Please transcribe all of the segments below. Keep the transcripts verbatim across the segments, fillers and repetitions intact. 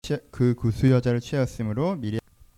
취, 그 구수 여자를 취하였으므로 미리.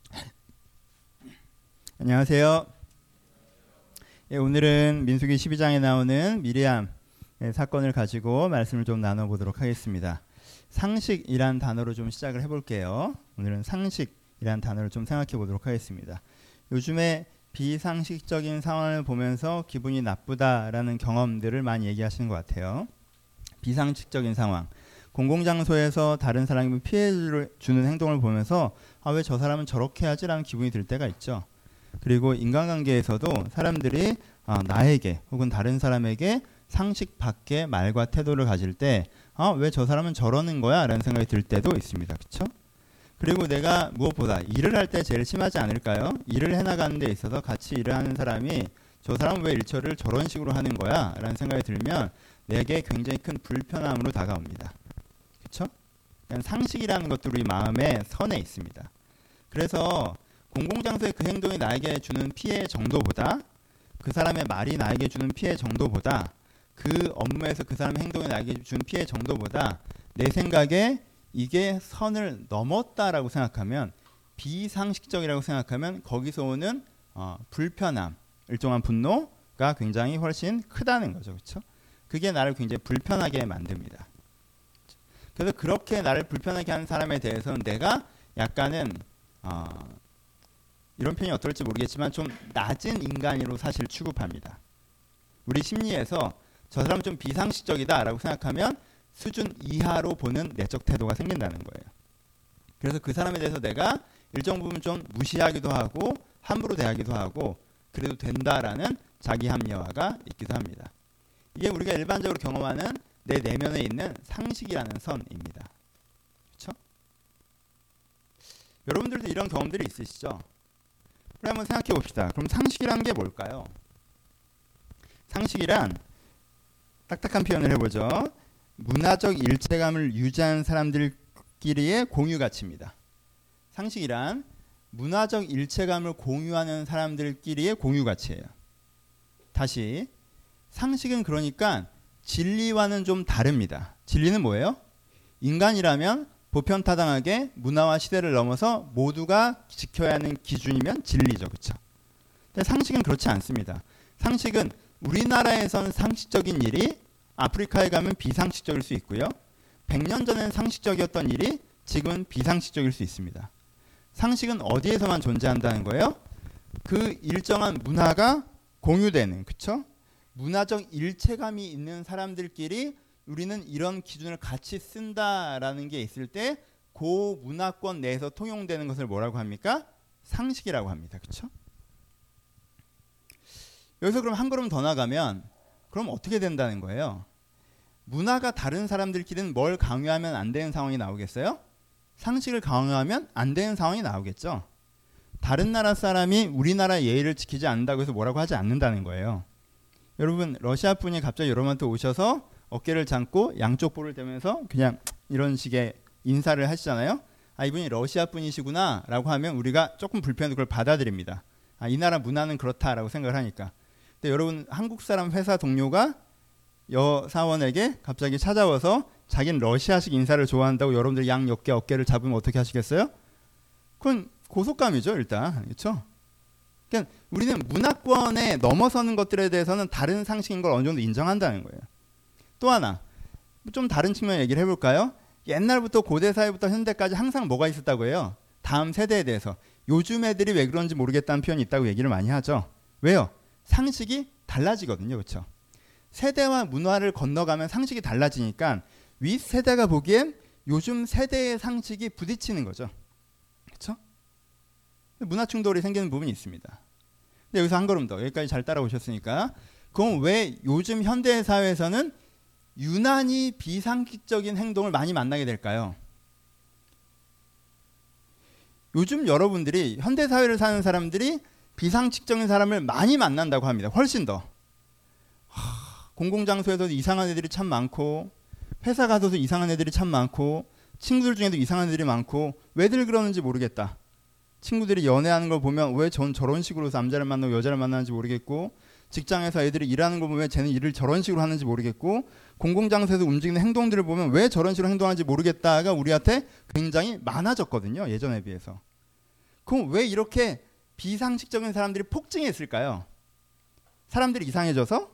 안녕하세요. 예, 오늘은 민수기 십이 장에 나오는 미리암 예, 사건을 가지고 말씀을 좀 나눠보도록 하겠습니다. 상식이란 단어로 좀 시작을 해볼게요. 오늘은 상식이란 단어를 좀 생각해 보도록 하겠습니다. 요즘에 비상식적인 상황을 보면서 기분이 나쁘다라는 경험들을 많이 얘기하시는 것 같아요. 비상식적인 상황, 공공장소에서 다른 사람이 피해를 주는 행동을 보면서 아, 왜 저 사람은 저렇게 하지라는 기분이 들 때가 있죠. 그리고 인간관계에서도 사람들이 아, 나에게 혹은 다른 사람에게 상식 밖의 말과 태도를 가질 때 아, 왜 저 사람은 저러는 거야? 라는 생각이 들 때도 있습니다. 그렇죠? 그리고 내가 무엇보다 일을 할 때 제일 심하지 않을까요? 일을 해나가는 데 있어서 같이 일을 하는 사람이 저 사람은 왜 일처리를 저런 식으로 하는 거야? 라는 생각이 들면 내게 굉장히 큰 불편함으로 다가옵니다. 그렇죠? 상식이라는 것도 우리 마음의 선에 있습니다. 그래서 공공장소의 그 행동이 나에게 주는 피해 정도보다 그 사람의 말이 나에게 주는 피해 정도보다 그 업무에서 그 사람의 행동이 나에게 주는 피해 정도보다 내 생각에 이게 선을 넘었다라고 생각하면 비상식적이라고 생각하면 거기서 오는 어, 불편함, 일정한 분노가 굉장히 훨씬 크다는 거죠. 그렇죠? 그게 나를 굉장히 불편하게 만듭니다. 그래서 그렇게 나를 불편하게 하는 사람에 대해서는 내가 약간은 어, 이런 표현이 어떨지 모르겠지만 좀 낮은 인간으로 사실 취급합니다. 우리 심리에서 저 사람은 좀 비상식적이다 라고 생각하면 수준 이하로 보는 내적 태도가 생긴다는 거예요. 그래서 그 사람에 대해서 내가 일정 부분 좀 무시하기도 하고 함부로 대하기도 하고 그래도 된다라는 자기 합리화가 있기도 합니다. 이게 우리가 일반적으로 경험하는 내 내면에 있는 상식이라는 선입니다. 그렇죠? 여러분들도 이런 경험들이 있으시죠? 그럼 한번 생각해 봅시다. 그럼 상식이라는 게 뭘까요? 상식이란 딱딱한 표현을 해보죠. 문화적 일체감을 유지하는 사람들끼리의 공유 가치입니다. 상식이란 문화적 일체감을 공유하는 사람들끼리의 공유 가치예요. 다시 상식은 그러니까 진리와는 좀 다릅니다. 진리는 뭐예요? 인간이라면 보편타당하게 문화와 시대를 넘어서 모두가 지켜야 하는 기준이면 진리죠. 그렇죠? 근데 상식은 그렇지 않습니다. 상식은 우리나라에선 상식적인 일이 아프리카에 가면 비상식적일 수 있고요. 백 년 전엔 상식적이었던 일이 지금은 비상식적일 수 있습니다. 상식은 어디에서만 존재한다는 거예요? 그 일정한 문화가 공유되는, 그렇죠? 문화적 일체감이 있는 사람들끼리 우리는 이런 기준을 같이 쓴다라는 게 있을 때 그 문화권 내에서 통용되는 것을 뭐라고 합니까? 상식이라고 합니다. 그렇죠? 여기서 그럼 한 걸음 더 나가면 그럼 어떻게 된다는 거예요? 문화가 다른 사람들끼리는 뭘 강요하면 안 되는 상황이 나오겠어요? 상식을 강요하면 안 되는 상황이 나오겠죠. 다른 나라 사람이 우리나라 예의를 지키지 않는다고 해서 뭐라고 하지 않는다는 거예요. 여러분 러시아 분이 갑자기 여러분한테 오셔서 어깨를 잡고 양쪽 볼을 대면서 그냥 이런 식의 인사를 하시잖아요. 아, 이분이 러시아 분이시구나 라고 하면 우리가 조금 불편해도 그걸 받아들입니다. 아, 이 나라 문화는 그렇다라고 생각을 하니까. 근데 여러분 한국 사람 회사 동료가 여사원에게 갑자기 찾아와서 자기는 러시아식 인사를 좋아한다고 여러분들 양 옆에 어깨를 잡으면 어떻게 하시겠어요? 그건 고속감이죠 일단. 그렇죠? 그러니까 우리는 문화권에 넘어서는 것들에 대해서는 다른 상식인 걸 어느 정도 인정한다는 거예요. 또 하나 좀 다른 측면 얘기를 해볼까요? 옛날부터 고대 사회부터 현대까지 항상 뭐가 있었다고 해요? 다음 세대에 대해서. 요즘 애들이 왜 그런지 모르겠다는 표현이 있다고 얘기를 많이 하죠. 왜요? 상식이 달라지거든요. 그렇죠? 세대와 문화를 건너가면 상식이 달라지니까 윗세대가 보기엔 요즘 세대의 상식이 부딪히는 거죠. 그렇죠? 문화 충돌이 생기는 부분이 있습니다. 근데 여기서 한 걸음 더, 여기까지 잘 따라오셨으니까 그럼 왜 요즘 현대 사회에서는 유난히 비상식적인 행동을 많이 만나게 될까요? 요즘 여러분들이 현대 사회를 사는 사람들이 비상식적인 사람을 많이 만난다고 합니다. 훨씬 더. 하, 공공장소에서도 이상한 애들이 참 많고 회사 가서도 이상한 애들이 참 많고 친구들 중에도 이상한 애들이 많고 왜들 그러는지 모르겠다. 친구들이 연애하는 걸 보면 왜 전 저런 식으로 남자를 만나고 여자를 만나는지 모르겠고 직장에서 애들이 일하는 거 보면 쟤는 일을 저런 식으로 하는지 모르겠고, 공공장소에서 움직이는 행동들을 보면 왜 저런 식으로 행동하는지 모르겠다가 우리한테 굉장히 많아졌거든요. 예전에 비해서. 그럼 왜 이렇게 비상식적인 사람들이 폭증했을까요? 사람들이 이상해져서?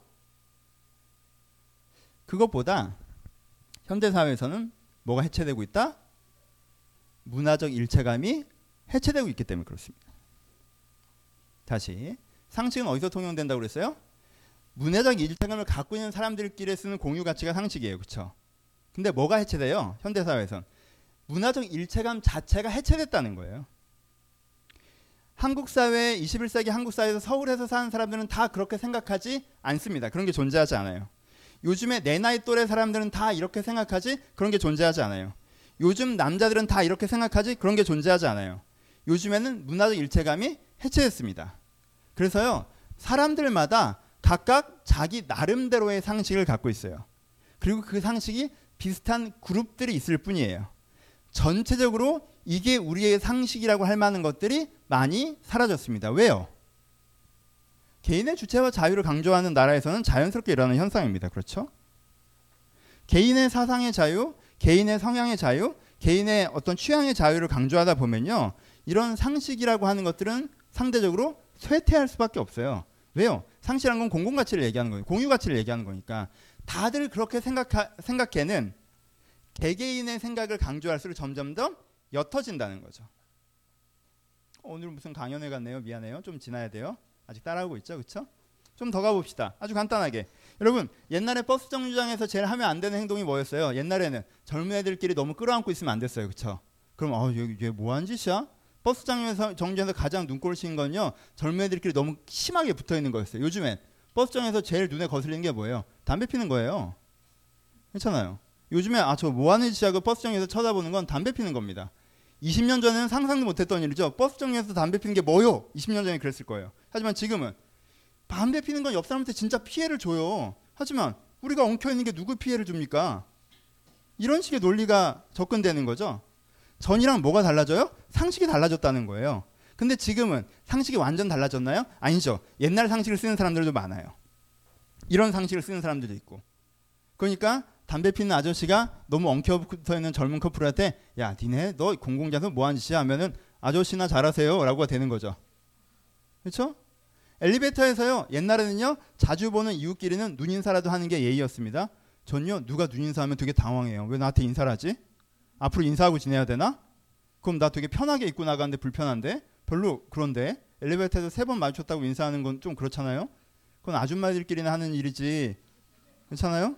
그것보다 현대사회에서는 뭐가 해체되고 있다? 문화적 일체감이 해체되고 있기 때문에 그렇습니다. 다시, 상식은 어디서 통용된다고 그랬어요? 문화적 일체감을 갖고 있는 사람들끼리 쓰는 공유 가치가 상식이에요. 그렇죠? 근데 뭐가 해체돼요? 현대사회에선 문화적 일체감 자체가 해체됐다는 거예요. 한국 사회, 이십일 세기 한국 사회에서 서울에서 사는 사람들은 다 그렇게 생각하지 않습니다. 그런 게 존재하지 않아요. 요즘에 내 나이 또래 사람들은 다 이렇게 생각하지? 그런 게 존재하지 않아요. 요즘 남자들은 다 이렇게 생각하지? 그런 게 존재하지 않아요. 요즘에는 문화적 일체감이 해체됐습니다. 그래서요, 사람들마다 각각 자기 나름대로의 상식을 갖고 있어요. 그리고 그 상식이 비슷한 그룹들이 있을 뿐이에요. 전체적으로 이게 우리의 상식이라고 할 만한 것들이 많이 사라졌습니다. 왜요? 개인의 주체와 자유를 강조하는 나라에서는 자연스럽게 일어나는 현상입니다. 그렇죠? 개인의 사상의 자유, 개인의 성향의 자유, 개인의 어떤 취향의 자유를 강조하다 보면요, 이런 상식이라고 하는 것들은 상대적으로 쇠퇴할 수밖에 없어요. 왜요? 상식이라는 건 공공가치를 얘기하는 거예요. 공유가치를 얘기하는 거니까. 다들 그렇게 생각하, 생각해는 개개인의 생각을 강조할수록 점점 더 옅어진다는 거죠. 오늘 무슨 강연회 같네요. 미안해요. 좀 지나야 돼요. 아직 따라오고 있죠. 그렇죠? 좀 더 가봅시다. 아주 간단하게. 여러분, 옛날에 버스 정류장에서 제일 하면 안 되는 행동이 뭐였어요? 옛날에는 젊은 애들끼리 너무 끌어안고 있으면 안 됐어요. 그렇죠? 그럼 어, 얘, 얘 뭐한 짓이야? 버스 정류장에서, 정류장에서 가장 눈꼴 씌인 건요, 젊은 애들끼리 너무 심하게 붙어있는 거였어요. 요즘엔 버스 정류장에서 제일 눈에 거슬리는 게 뭐예요? 담배 피는 거예요. 괜찮아요. 요즘에 아, 저 뭐하는 짓이야? 그 버스 정류장에서 쳐다보는 건 담배 피는 겁니다. 이십 년 전에는 상상도 못했던 일이죠. 버스 정류장에서 담배 피는 게 뭐요? 이십 년 전에 그랬을 거예요. 하지만 지금은 담배 피는 건 옆 사람한테 진짜 피해를 줘요. 하지만 우리가 엉켜있는 게 누구 피해를 줍니까? 이런 식의 논리가 접근되는 거죠. 전이랑 뭐가 달라져요? 상식이 달라졌다는 거예요. 근데 지금은 상식이 완전 달라졌나요? 아니죠. 옛날 상식을 쓰는 사람들도 많아요. 이런 상식을 쓰는 사람들도 있고. 그러니까 담배 피는 아저씨가 너무 엉켜붙어있는 젊은 커플한테 야, 니네 너 공공장소 뭐하는 짓이야? 하면은 아저씨나 잘하세요 라고 되는 거죠. 그렇죠? 엘리베이터에서요, 옛날에는요, 자주 보는 이웃끼리는 눈인사라도 하는 게 예의였습니다. 전요, 누가 눈인사하면 되게 당황해요. 왜 나한테 인사를 하지? 앞으로 인사하고 지내야 되나? 그럼 나 되게 편하게 입고 나가는데 불편한데? 별로 그런데 엘리베이터에서 세 번 마주쳤다고 인사하는 건 좀 그렇잖아요? 그건 아줌마들끼리는 하는 일이지. 괜찮아요?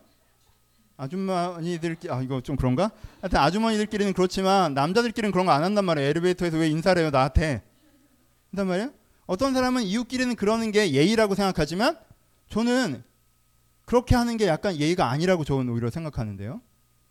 아주머니들끼리, 아 이거 좀 그런가? 하여튼 아주머니들끼리는 그렇지만 남자들끼리는 그런 거 안 한단 말이에요. 엘리베이터에서 왜 인사를 해요 나한테? 한단 말이에요? 어떤 사람은 이웃끼리는 그러는 게 예의라고 생각하지만 저는 그렇게 하는 게 약간 예의가 아니라고 저는 오히려 생각하는데요.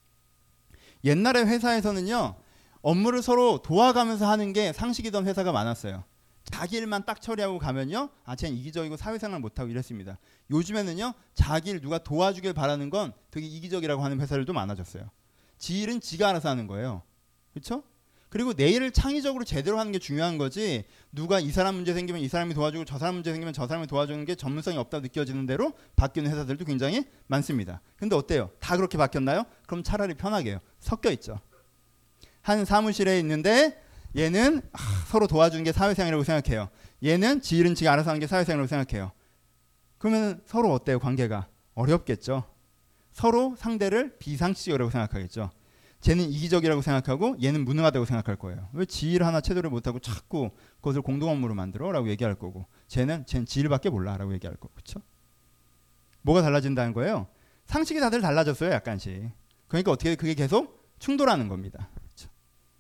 옛날에 회사에서는요, 업무를 서로 도와가면서 하는 게 상식이던 회사가 많았어요. 자기 일만 딱 처리하고 가면요, 아, 쟤는 이기적이고 사회생활 못하고 이랬습니다. 요즘에는요, 자기 일 누가 도와주길 바라는 건 되게 이기적이라고 하는 회사들도 많아졌어요. 지 일은 지가 알아서 하는 거예요. 그렇죠? 그리고 내 일을 창의적으로 제대로 하는 게 중요한 거지, 누가 이 사람 문제 생기면 이 사람이 도와주고 저 사람 문제 생기면 저 사람이 도와주는 게 전문성이 없다고 느껴지는 대로 바뀌는 회사들도 굉장히 많습니다. 근데 어때요? 다 그렇게 바뀌었나요? 그럼 차라리 편하게 해요. 섞여 있죠. 한 사무실에 있는데 얘는 아, 서로 도와주는 게 사회생활이라고 생각해요. 얘는 지 일은 지가 알아서 하는 게 사회생활이라고 생각해요. 그러면 서로 어때요? 관계가 어렵겠죠. 서로 상대를 비상식적이라고 생각하겠죠. 쟤는 이기적이라고 생각하고 얘는 무능하다고 생각할 거예요. 왜 지일 하나 체도를 못하고 자꾸 그것을 공동업무로 만들어? 라고 얘기할 거고, 쟤는 쟤는 지일밖에 몰라 라고 얘기할 거고. 그렇죠? 뭐가 달라진다는 거예요? 상식이 다들 달라졌어요. 약간씩. 그러니까 어떻게 그게 계속 충돌하는 겁니다. 그렇죠?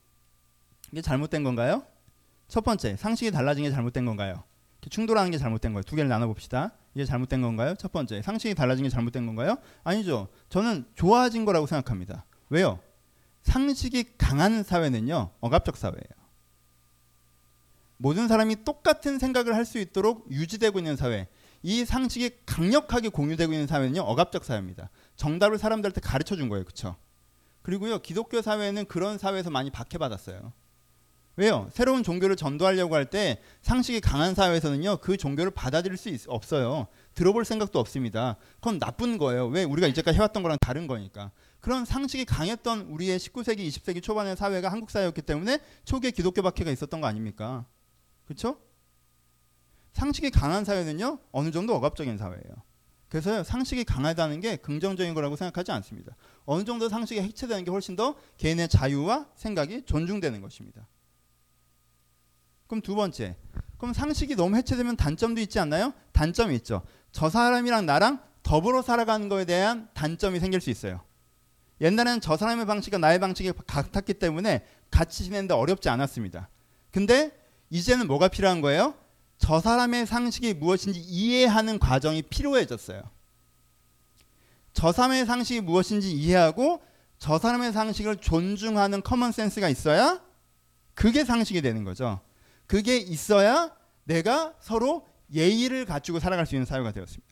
이게 잘못된 건가요? 첫 번째, 상식이 달라진 게 잘못된 건가요? 충돌하는 게 잘못된 거예요. 두 개를 나눠봅시다. 이게 잘못된 건가요? 첫 번째, 상식이 달라진 게 잘못된 건가요? 아니죠. 저는 좋아진 거라고 생각합니다. 왜요? 상식이 강한 사회는요, 억압적 사회예요. 모든 사람이 똑같은 생각을 할 수 있도록 유지되고 있는 사회, 이 상식이 강력하게 공유되고 있는 사회는요, 억압적 사회입니다. 정답을 사람들한테 가르쳐 준 거예요. 그렇죠? 그리고요, 기독교 사회는 그런 사회에서 많이 박해받았어요. 왜요? 새로운 종교를 전도하려고 할 때 상식이 강한 사회에서는요, 그 종교를 받아들일 수 있, 없어요. 들어볼 생각도 없습니다. 그건 나쁜 거예요. 왜? 우리가 이제까지 해왔던 거랑 다른 거니까. 그런 상식이 강했던 우리의 십구 세기, 이십 세기 초반의 사회가 한국 사회였기 때문에 초기에 기독교 박해가 있었던 거 아닙니까? 그렇죠? 상식이 강한 사회는요, 어느 정도 억압적인 사회예요. 그래서 상식이 강하다는 게 긍정적인 거라고 생각하지 않습니다. 어느 정도 상식이 해체되는 게 훨씬 더 개인의 자유와 생각이 존중되는 것입니다. 그럼 두 번째, 그럼 상식이 너무 해체되면 단점도 있지 않나요? 단점이 있죠. 저 사람이랑 나랑 더불어 살아가는 거에 대한 단점이 생길 수 있어요. 옛날에는 저 사람의 방식과 나의 방식이 같았기 때문에 같이 지내는데 어렵지 않았습니다. 근데 이제는 뭐가 필요한 거예요? 저 사람의 상식이 무엇인지 이해하는 과정이 필요해졌어요. 저 사람의 상식이 무엇인지 이해하고 저 사람의 상식을 존중하는 커먼 센스가 있어야 그게 상식이 되는 거죠. 그게 있어야 내가 서로 예의를 갖추고 살아갈 수 있는 사회가 되었습니다.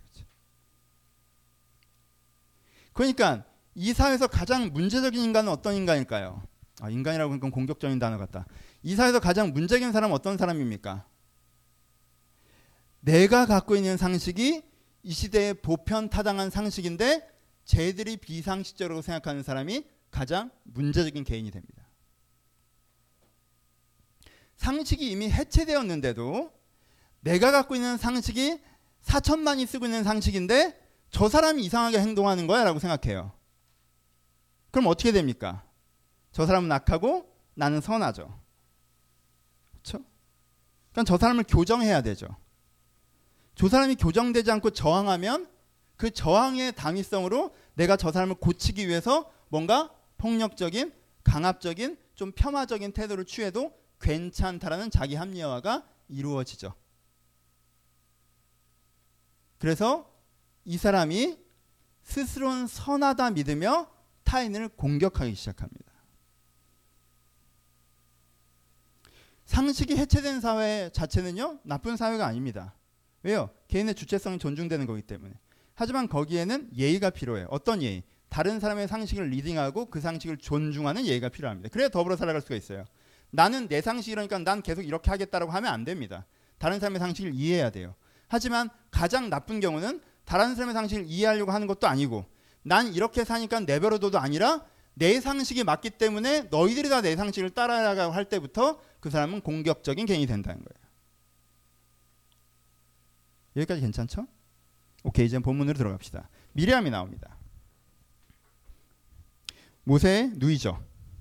그러니까 이 사회에서 가장 문제적인 인간은 어떤 인간일까요? 아, 인간이라고 하니까 공격적인 단어 같다. 이 사회에서 가장 문제적인 사람은 어떤 사람입니까? 내가 갖고 있는 상식이 이 시대의 보편타당한 상식인데 쟤들이 비상식적으로 생각하는 사람이 가장 문제적인 개인이 됩니다. 상식이 이미 해체되었는데도 내가 갖고 있는 상식이 사천만이 쓰고 있는 상식인데 저 사람이 이상하게 행동하는 거야 라고 생각해요. 그럼 어떻게 됩니까? 저 사람은 악하고 나는 선하죠. 그렇죠? 그러니까 저 사람을 교정해야 되죠. 저 사람이 교정되지 않고 저항하면 그 저항의 당위성으로 내가 저 사람을 고치기 위해서 뭔가 폭력적인, 강압적인, 좀 폄하적인 태도를 취해도 괜찮다라는 자기 합리화가 이루어지죠. 그래서 이 사람이 스스로는 선하다 믿으며 타인을 공격하기 시작합니다. 상식이 해체된 사회 자체는요, 나쁜 사회가 아닙니다. 왜요? 개인의 주체성이 존중되는 거기 때문에. 하지만 거기에는 예의가 필요해요. 어떤 예의? 다른 사람의 상식을 리딩하고 그 상식을 존중하는 예의가 필요합니다. 그래야 더불어 살아갈 수가 있어요. 나는 내 상식이라니까 난 계속 이렇게 하겠다라고 하면 안 됩니다. 다른 사람의 상식을 이해해야 돼요. 하지만 가장 나쁜 경우는 다른 사람의 상식을 이해하려고 하는 것도 아니고 난 이렇게 사니까 내버려둬도 아니라 내 상식이 맞기 때문에 너희들이 다 내 상식을 따라가고 할 때부터 그 사람은 공격적인 개인이 된다는 거예요. 여기까지 괜찮죠? 오케이, 이제 본문으로 들어갑시다. 미리암이 나옵니다. 모세의 누이죠.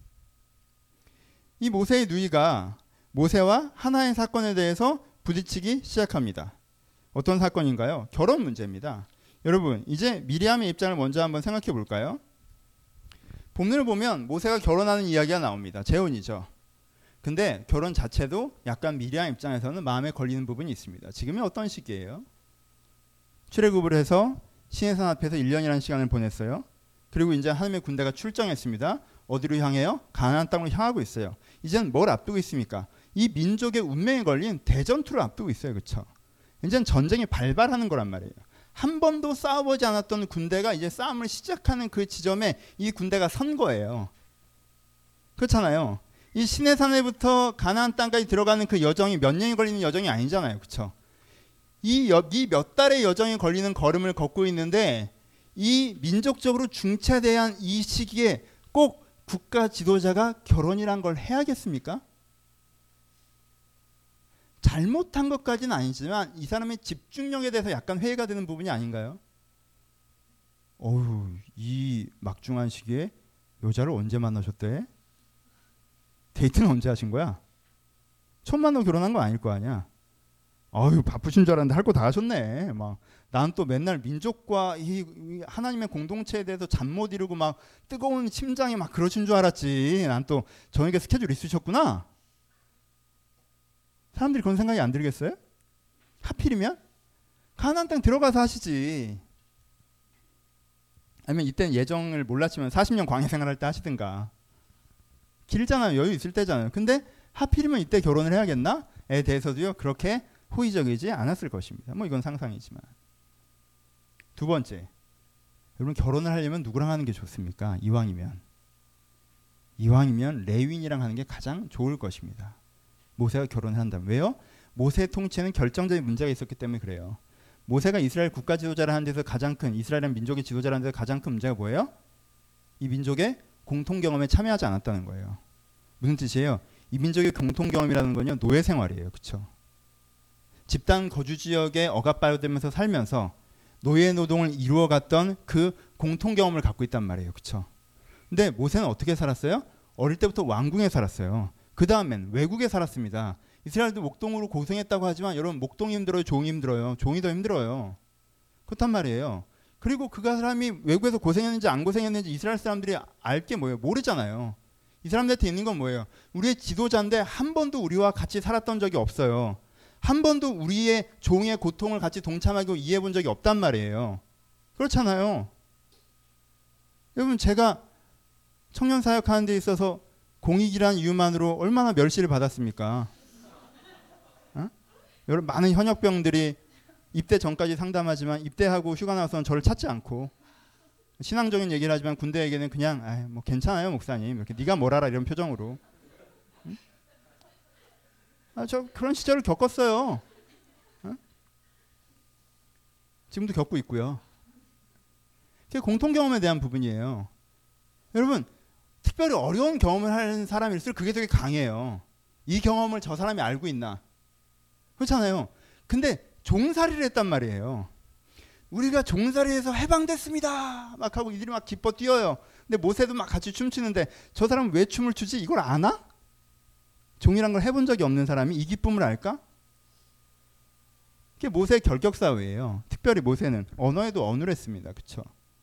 이 모세의 누이가 모세와 하나의 사건에 대해서 부딪히기 시작합니다. 어떤 사건인가요? 결혼 문제입니다. 여러분, 이제 미리암의 입장을 먼저 한번 생각해 볼까요? 본문을 보면 모세가 결혼하는 이야기가 나옵니다. 재혼이죠. 근데 결혼 자체도 약간 미리암 입장에서는 마음에 걸리는 부분이 있습니다. 지금이 어떤 시기예요? 출애굽을 해서 시내산 앞에서 일 년이라는 시간을 보냈어요. 그리고 이제 하나님의 군대가 출정했습니다. 어디로 향해요? 가나안 땅으로 향하고 있어요. 이제는 뭘 앞두고 있습니까? 이 민족의 운명에 걸린 대전투를 앞두고 있어요. 그렇죠? 이제는 전쟁이 발발하는 거란 말이에요. 한 번도 싸워보지 않았던 군대가 이제 싸움을 시작하는 그 지점에 이 군대가 선 거예요. 그렇잖아요. 이 시내산에부터 가나안 땅까지 들어가는 그 여정이 몇 년이 걸리는 여정이 아니잖아요. 그렇죠? 이 몇 달의 여정이 걸리는 걸음을 걷고 있는데 이 민족적으로 중차대한 이 시기에 꼭 국가 지도자가 결혼이란 걸 해야겠습니까? 잘못한 것까지는 아니지만 이 사람의 집중력에 대해서 약간 회의가 되는 부분이 아닌가요? 어휴, 이 막중한 시기에 여자를 언제 만나셨대? 데이트는 언제 하신 거야? 처음 만나고 결혼한 건 아닐 거 아니야. 어휴, 바쁘신 줄 알았는데 할 거 다 하셨네. 막 난 또 맨날 민족과 이, 이 하나님의 공동체에 대해서 잠 못 이루고 막 뜨거운 심장이 막 그러신 줄 알았지. 난 또 저녁에 스케줄 있으셨구나. 사람들이 그런 생각이 안 들겠어요? 하필이면 가나안 땅 들어가서 하시지. 아니면 이때는 예정을 몰랐지만 사십 년 광야 생활할 때 하시든가. 길잖아요. 여유 있을 때잖아요. 근데 하필이면 이때 결혼을 해야겠나?에 대해서도요. 그렇게 호의적이지 않았을 것입니다. 뭐 이건 상상이지만. 두 번째, 여러분 결혼을 하려면 누구랑 하는 게 좋습니까? 이왕이면. 이왕이면 레윈이랑 하는 게 가장 좋을 것입니다. 모세가 결혼을 한다면. 왜요? 모세의 통치에는 결정적인 문제가 있었기 때문에 그래요. 모세가 이스라엘 국가 지도자를 하는 데서 가장 큰, 이스라엘 민족의 지도자를 하는 데서 가장 큰 문제가 뭐예요? 이 민족의 공통 경험에 참여하지 않았다는 거예요. 무슨 뜻이에요? 이 민족의 공통 경험이라는 건요, 노예 생활이에요. 그렇죠? 집단 거주 지역에 억압받으면서 살면서 노예 노동을 이루어갔던 그 공통 경험을 갖고 있단 말이에요. 그렇죠? 근데 모세는 어떻게 살았어요? 어릴 때부터 왕궁에 살았어요. 그 다음엔 외국에 살았습니다. 이스라엘도 목동으로 고생했다고 하지만 여러분, 목동이 힘들어요? 종이 힘들어요? 종이 더 힘들어요. 그렇단 말이에요. 그리고 그 사람이 외국에서 고생했는지 안 고생했는지 이스라엘 사람들이 알 게 뭐예요? 모르잖아요. 이 사람들한테 있는 건 뭐예요? 우리의 지도자인데 한 번도 우리와 같이 살았던 적이 없어요. 한 번도 우리의 종의 고통을 같이 동참하고 이해해 본 적이 없단 말이에요. 그렇잖아요. 여러분, 제가 청년 사역하는 데 있어서 공익이라는 이유만으로 얼마나 멸시를 받았습니까? 어? 여러분, 많은 현역병들이 입대 전까지 상담하지만 입대하고 휴가 나서는 저를 찾지 않고 신앙적인 얘기를 하지만 군대에게는 그냥 아이, 뭐 괜찮아요 목사님, 이렇게 네가 뭘 알아, 이런 표정으로. 응? 아, 저 그런 시절을 겪었어요. 어? 지금도 겪고 있고요. 그게 공통 경험에 대한 부분이에요. 여러분, 특별히 어려운 경험을 하는 사람일수록 그게 되게 강해요. 이 경험을 저 사람이 알고 있나. 그렇잖아요. 근데 종살이를 했단 말이에요. 우리가 종살이에서 해방됐습니다 막 하고 이들이 막 기뻐 뛰어요. 근데 모세도 막 같이 춤추는데 저 사람은 왜 춤을 추지? 이걸 아나? 종이란 걸 해본 적이 없는 사람이 이 기쁨을 알까? 그게 모세의 결격사회예요. 특별히 모세는 언어에도 어눌했습니다. 그렇죠?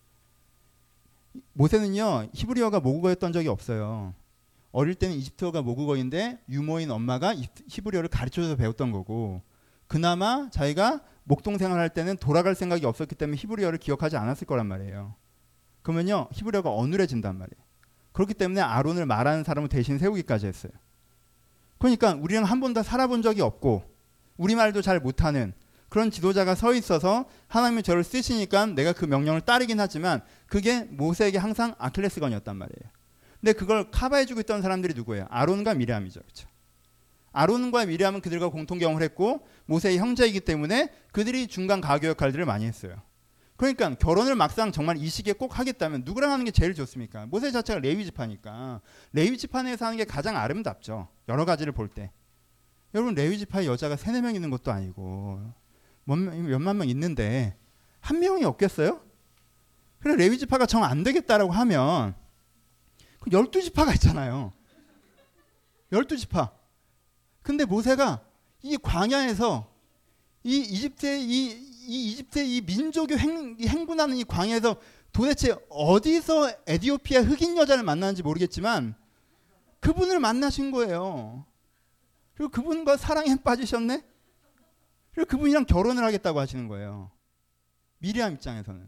모세는요, 히브리어가 모국어였던 적이 없어요. 어릴 때는 이집트어가 모국어인데 유모인 엄마가 히브리어를 가르쳐줘서 배웠던 거고, 그나마 자기가 목동 생활할 때는 돌아갈 생각이 없었기 때문에 히브리어를 기억하지 않았을 거란 말이에요. 그러면요, 히브리어가 어눌해진단 말이에요. 그렇기 때문에 아론을 말하는 사람을 대신 세우기까지 했어요. 그러니까 우리는 한 번도 살아본 적이 없고 우리말도 잘 못하는 그런 지도자가 서 있어서 하나님이 저를 쓰시니까 내가 그 명령을 따르긴 하지만 그게 모세에게 항상 아킬레스건이었단 말이에요. 근데 그걸 커버해주고 있던 사람들이 누구예요? 아론과 미리암이죠. 그렇죠? 아론과 미리암은 그들과 공통 경험을 했고 모세의 형제이기 때문에 그들이 중간 가교 역할들을 많이 했어요. 그러니까 결혼을 막상 정말 이 시기에 꼭 하겠다면 누구랑 하는 게 제일 좋습니까? 모세 자체가 레위 지파니까 레위 지파 내에서 하는 게 가장 아름답죠. 여러 가지를 볼 때. 여러분, 레위 지파에 여자가 세네 명 있는 것도 아니고 몇만 명 있는데 한 명이 없겠어요? 그래, 레위 지파가 정 안 되겠다라고 하면 그 열두 지파가 있잖아요. 열두 지파. 근데 모세가 이 광야에서 이 이집트의 이, 이 이집트의 이 민족이 행, 행군하는 이 광야에서 도대체 어디서 에티오피아 흑인 여자를 만나는지 모르겠지만 그분을 만나신 거예요. 그리고 그분과 사랑에 빠지셨네. 그리고 그분이랑 결혼을 하겠다고 하시는 거예요. 미리암 입장에서는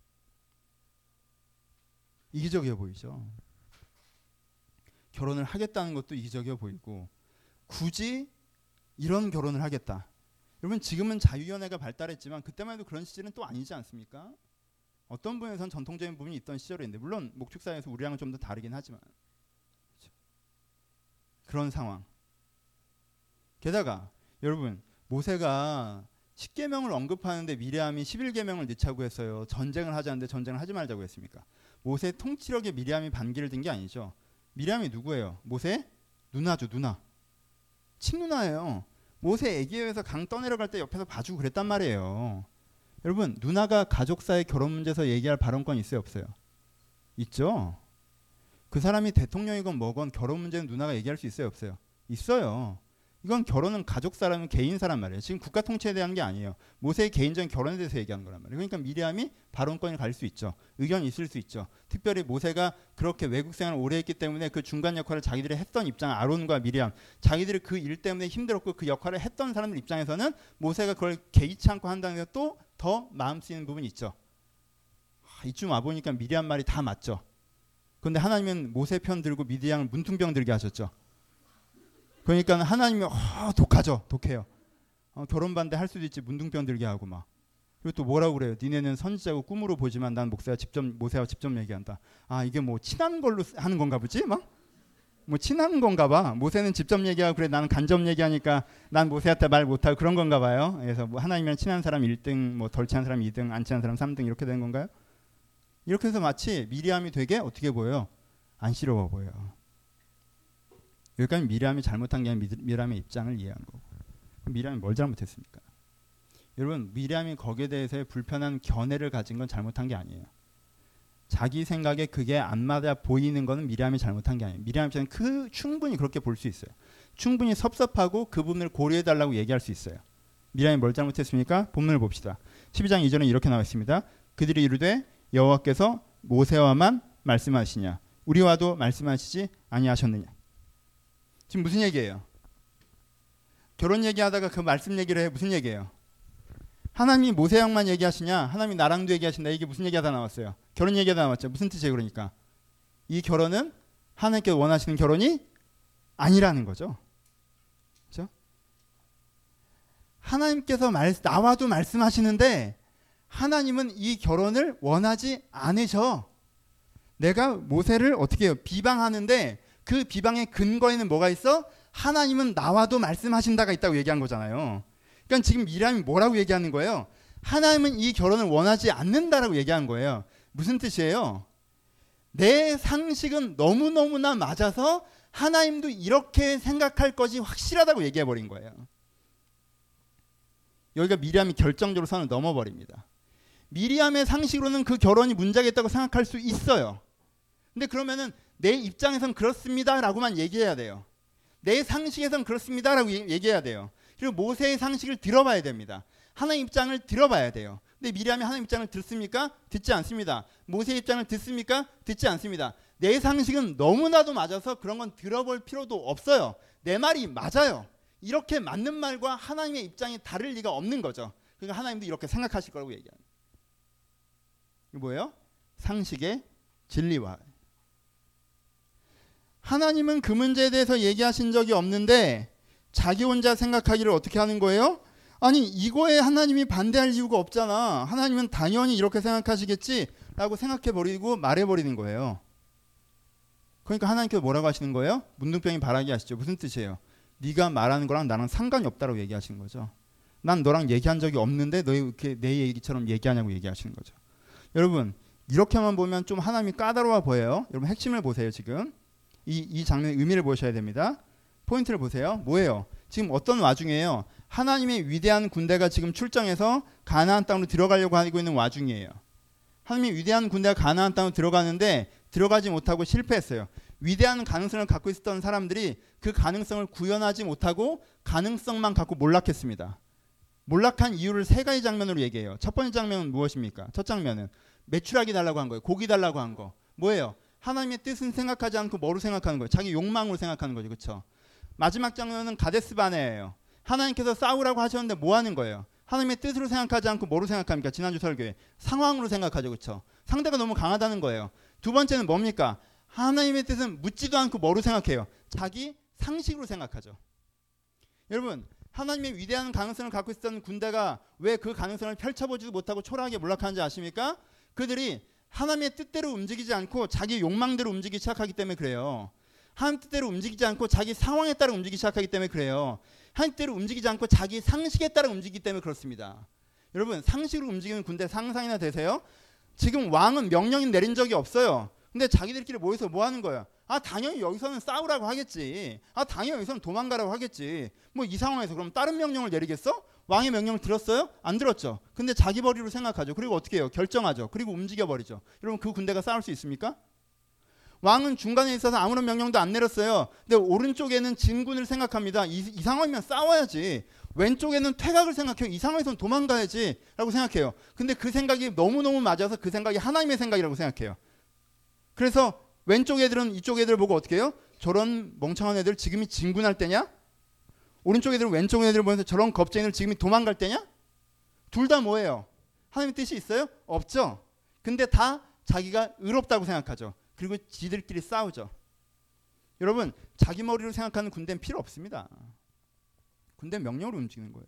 이기적이어 보이죠. 결혼을 하겠다는 것도 이기적이어 보이고 굳이 이런 결혼을 하겠다. 여러분, 지금은 자유연애가 발달했지만 그때만 해도 그런 시절은 또 아니지 않습니까? 어떤 부분에서는 전통적인 부분이 있던 시절인데 물론 목축사에서 우리랑은 좀 더 다르긴 하지만 그렇죠? 그런 상황. 게다가 여러분, 모세가 십계명을 언급하는데 미리암이 십일계명을 넣자고 했어요. 전쟁을 하자는데 전쟁을 하지 말자고 했습니까? 모세의 통치력에 미리암이 반기를 든 게 아니죠. 미리암이 누구예요? 모세 누나죠. 누나. 친누나예요. 모세 애기여서 강 떠내려갈 때 옆에서 봐주고 그랬단 말이에요. 여러분, 누나가 가족사의 결혼 문제에서 얘기할 발언권 있어요? 없어요? 있죠. 그 사람이 대통령이건 뭐건 결혼 문제는 누나가 얘기할 수 있어요? 없어요? 있어요. 이건 결혼은 가족사라는 개인사란 말이에요. 지금 국가 통치에 대한 게 아니에요. 모세의 개인적인 결혼에 대해서 얘기하는 거란 말이에요. 그러니까 미리암이 발언권을 가질 수 있죠. 의견이 있을 수 있죠. 특별히 모세가 그렇게 외국 생활을 오래 했기 때문에 그 중간 역할을 자기들이 했던 입장, 아론과 미리암, 자기들이 그 일 때문에 힘들었고 그 역할을 했던 사람들 입장에서는 모세가 그걸 개의치 않고 한다는 게 또 더 마음 쓰이는 부분이 있죠. 아, 이쯤 와보니까 미리암 말이 다 맞죠. 그런데 하나님은 모세 편 들고 미디안을 문둥병 들게 하셨죠. 그러니까 하나님이 어, 독하죠. 독해요. 어, 결혼 반대 할 수도 있지 문둥병 들게 하고 막. 그리고 또 뭐라고 그래요? 니네는 선지자고 꿈으로 보지만 난 목사가 직접 모세와 직접 얘기한다. 아, 이게 뭐 친한 걸로 하는 건가 보지? 막 뭐 친한 건가 봐. 모세는 직접 얘기하고 그래 나는 간접 얘기하니까 난 모세한테 말 못하고 그런 건가 봐요. 그래서 뭐 하나님이랑 친한 사람 일 등, 뭐 덜 친한 사람 이 등, 안 친한 사람 삼 등 이렇게 되는 건가요? 이렇게 해서 마치 미리암이 되게 어떻게 보여요? 안쓰러워 보여요. 여기까지 미리암이 잘못한 게 아니라 미리암의 입장을 이해한 거고. 미리암이 뭘 잘못했습니까? 여러분 미리암이 거기에 대해서의 불편한 견해를 가진 건 잘못한 게 아니에요. 자기 생각에 그게 안 맞아 보이는 거는 미리암이 잘못한 게 아니에요. 미리암 입장은 그 충분히 그렇게 볼 수 있어요. 충분히 섭섭하고 그 부분을 고려해달라고 얘기할 수 있어요. 미리암이 뭘 잘못했습니까? 본문을 봅시다. 십이 장 이 절에 이렇게 나와 있습니다. 그들이 이르되 여호와께서 모세와만 말씀하시냐 우리와도 말씀하시지 아니하셨느냐. 지금 무슨 얘기예요? 결혼 얘기하다가 그 말씀 얘기를 해. 무슨 얘기예요? 하나님이 모세랑만 얘기하시냐 하나님이 나랑도 얘기하신다. 이게 무슨 얘기가 다 나왔어요? 결혼 얘기가 다 나왔죠. 무슨 뜻이에요? 그러니까 이 결혼은 하나님께서 원하시는 결혼이 아니라는 거죠. 그렇죠? 하나님께서 말, 나와도 말씀하시는데 하나님은 이 결혼을 원하지 않으셔. 내가 모세를 어떻게 해요? 비방하는데 그 비방의 근거에는 뭐가 있어? 하나님은 나와도 말씀하신다가 있다고 얘기한 거잖아요. 그러니까 지금 미리암이 뭐라고 얘기하는 거예요? 하나님은 이 결혼을 원하지 않는다라고 얘기한 거예요. 무슨 뜻이에요? 내 상식은 너무너무나 맞아서 하나님도 이렇게 생각할 것이 확실하다고 얘기해버린 거예요. 여기가 미리암이 결정적으로 선을 넘어버립니다. 미리암의 상식으로는 그 결혼이 문제가 있다고 생각할 수 있어요. 근데 그러면은 내 입장에선 그렇습니다라고만 얘기해야 돼요. 내 상식에선 그렇습니다라고 얘기해야 돼요. 그리고 모세의 상식을 들어봐야 됩니다. 하나님 입장을 들어봐야 돼요. 근데 미리암이 하나님 입장을 듣습니까? 듣지 않습니다. 모세의 입장을 듣습니까? 듣지 않습니다. 내 상식은 너무나도 맞아서 그런 건 들어볼 필요도 없어요. 내 말이 맞아요. 이렇게 맞는 말과 하나님의 입장이 다를 리가 없는 거죠. 그러니까 하나님도 이렇게 생각하실 거라고 얘기합니다. 이게 뭐예요? 상식의 진리와. 하나님은 그 문제에 대해서 얘기하신 적이 없는데 자기 혼자 생각하기를 어떻게 하는 거예요? 아니 이거에 하나님이 반대할 이유가 없잖아. 하나님은 당연히 이렇게 생각하시겠지 라고 생각해버리고 말해버리는 거예요. 그러니까 하나님께서 뭐라고 하시는 거예요? 문둥병이 바라게 하시죠. 무슨 뜻이에요? 네가 말하는 거랑 나랑 상관이 없다라고 얘기하시는 거죠. 난 너랑 얘기한 적이 없는데 너 이렇게 내 얘기처럼 얘기하냐고 얘기하시는 거죠. 여러분 이렇게만 보면 좀 하나님이 까다로워 보여요. 여러분 핵심을 보세요. 지금 이, 이 장면의 의미를 보셔야 됩니다. 포인트를 보세요. 뭐예요? 지금 어떤 와중이에요? 하나님의 위대한 군대가 지금 출정해서 가나안 땅으로 들어가려고 하고 있는 와중이에요. 하나님의 위대한 군대가 가나안 땅으로 들어가는데 들어가지 못하고 실패했어요. 위대한 가능성을 갖고 있었던 사람들이 그 가능성을 구현하지 못하고 가능성만 갖고 몰락했습니다. 몰락한 이유를 세 가지 장면으로 얘기해요. 첫 번째 장면은 무엇입니까? 첫 장면은 매출하기 달라고 한 거예요. 고기 달라고 한 거. 뭐예요? 하나님의 뜻은 생각하지 않고 뭐로 생각하는 거예요? 자기 욕망으로 생각하는 거죠. 그렇죠? 마지막 장면은 가데스바네예요. 하나님께서 싸우라고 하셨는데 뭐 하는 거예요? 하나님의 뜻으로 생각하지 않고 뭐로 생각합니까? 지난주 설교에 상황으로 생각하죠. 그렇죠? 상대가 너무 강하다는 거예요. 두 번째는 뭡니까? 하나님의 뜻은 묻지도 않고 뭐로 생각해요? 자기 상식으로 생각하죠. 여러분 하나님의 위대한 가능성을 갖고 있었던 군대가 왜 그 가능성을 펼쳐보지도 못하고 초라하게 몰락하는지 아십니까? 그들이 하나님의 뜻대로 움직이지 않고 자기 욕망대로 움직이기 시작하기 때문에 그래요. 하나님 뜻대로 움직이지 않고 자기 상황에 따라 움직이기 시작하기 때문에 그래요. 하나님 뜻대로 움직이지 않고 자기 상식에 따라 움직이기 때문에 그렇습니다. 여러분 상식으로 움직이는 군대 상상이나 되세요? 지금 왕은 명령이 내린 적이 없어요. 근데 자기들끼리 모여서 뭐 하는 거야? 아 당연히 여기서는 싸우라고 하겠지. 아 당연히 여기서는 도망가라고 하겠지. 뭐 이 상황에서 그럼 다른 명령을 내리겠어? 왕의 명령을 들었어요? 안 들었죠. 근데 자기 벌이로 생각하죠. 그리고 어떻게 해요? 결정하죠. 그리고 움직여버리죠. 여러분 그 군대가 싸울 수 있습니까? 왕은 중간에 있어서 아무런 명령도 안 내렸어요. 근데 오른쪽에는 진군을 생각합니다. 이, 이 상황이면 싸워야지. 왼쪽에는 퇴각을 생각해요. 이 상황에서는 도망가야지 라고 생각해요. 근데 그 생각이 너무너무 맞아서 그 생각이 하나님의 생각이라고 생각해요. 그래서 왼쪽 애들은 이쪽 애들 보고 어떻게 해요? 저런 멍청한 애들 지금이 진군할 때냐? 오른쪽 애들은 왼쪽 애들을 보면서 저런 겁쟁이들 지금이 도망갈 때냐? 둘 다 뭐예요? 하나님의 뜻이 있어요? 없죠. 근데 다 자기가 의롭다고 생각하죠. 그리고 지들끼리 싸우죠. 여러분 자기 머리로 생각하는 군대는 필요 없습니다. 군대는 명령으로 움직이는 거예요.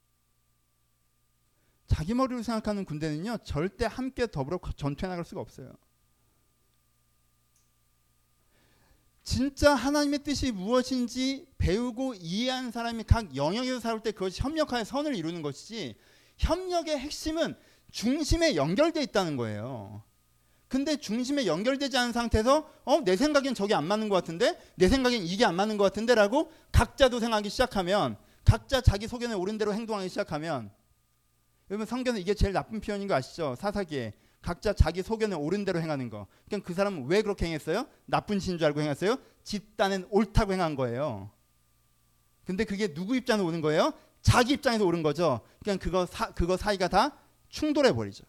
자기 머리로 생각하는 군대는요 절대 함께 더불어 전투해 나갈 수가 없어요. 진짜 하나님의 뜻이 무엇인지 배우고 이해한 사람이 각 영역에서 살을 때 그것이 협력하여 선을 이루는 것이지, 협력의 핵심은 중심에 연결되어 있다는 거예요. 근데 중심에 연결되지 않은 상태에서 어, 내 생각엔 저게 안 맞는 것 같은데, 내 생각엔 이게 안 맞는 것 같은데 라고 각자도 생각하기 시작하면, 각자 자기 소견에 옳은 대로 행동하기 시작하면, 여러분 성경에 이게 제일 나쁜 표현인 거 아시죠? 사사기에 각자 자기 소견에 옳은 대로 행하는 거. 그러니까 그 사람은 왜 그렇게 행했어요? 나쁜 신인 줄 알고 행했어요? 집단은 옳다고 행한 거예요. 근데 그게 누구 입장에서 오는 거예요? 자기 입장에서 옳은 거죠. 그러니까 그거, 사, 그거 사이가 다 충돌해 버리죠.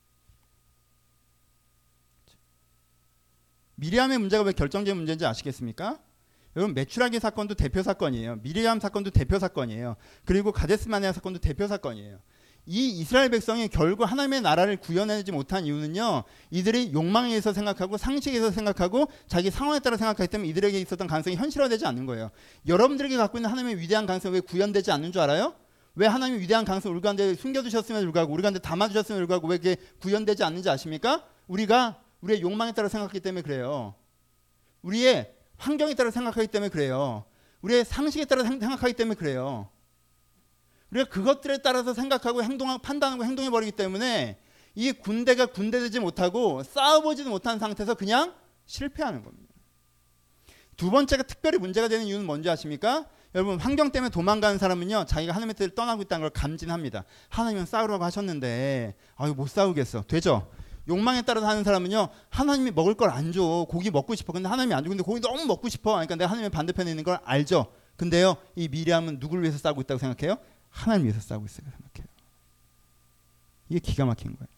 미리암의 문제가 왜 결정적인 문제인지 아시겠습니까? 여러분 메추라기 사건도 대표 사건이에요. 미리암 사건도 대표 사건이에요. 그리고 가데스 마네아 사건도 대표 사건이에요. 이 이스라엘 백성이 결국 하나님의 나라를 구현하지 못한 이유는요, 이들이 욕망에 의해서 생각하고 상식에 의해서 생각하고 자기 상황에 따라 생각하기 때문에 이들에게 있었던 가능성이 현실화되지 않는 거예요. 여러분들에게 갖고 있는 하나님의 위대한 가능성이 왜 구현되지 않는 줄 알아요? 왜 하나님의 위대한 가능성을 우리 가운데 숨겨두셨음에도 불구하고, 우리 가운데 담아주셨음에도 불구하고 왜 그게 구현되지 않는지 아십니까? 우리가 우리의 욕망에 따라 생각하기 때문에 그래요. 우리의 환경에 따라 생각하기 때문에 그래요. 우리의 상식에 따라 생각하기 때문에 그래요. 우리가 그것들에 따라서 생각하고 행동하고 판단하고 행동해버리기 때문에 이 군대가 군대되지 못하고 싸워보지도 못한 상태에서 그냥 실패하는 겁니다. 두 번째가 특별히 문제가 되는 이유는 뭔지 아십니까? 여러분 환경 때문에 도망가는 사람은요, 자기가 하나님의 뜻을 떠나고 있다는 걸 감진합니다. 하나님은 싸우라고 하셨는데 아유 못 싸우겠어. 되죠? 욕망에 따라서 하는 사람은요, 하나님이 먹을 걸 안 줘. 고기 먹고 싶어. 근데 하나님이 안 줘. 근데 고기 너무 먹고 싶어. 그러니까 내가 하나님의 반대편에 있는 걸 알죠. 근데요, 이 미리암은 누구를 위해서 싸우고 있다고 생각해요? 하나님 위해서 싸우고 있어요. 생각해요. 이게 기가 막힌 거예요.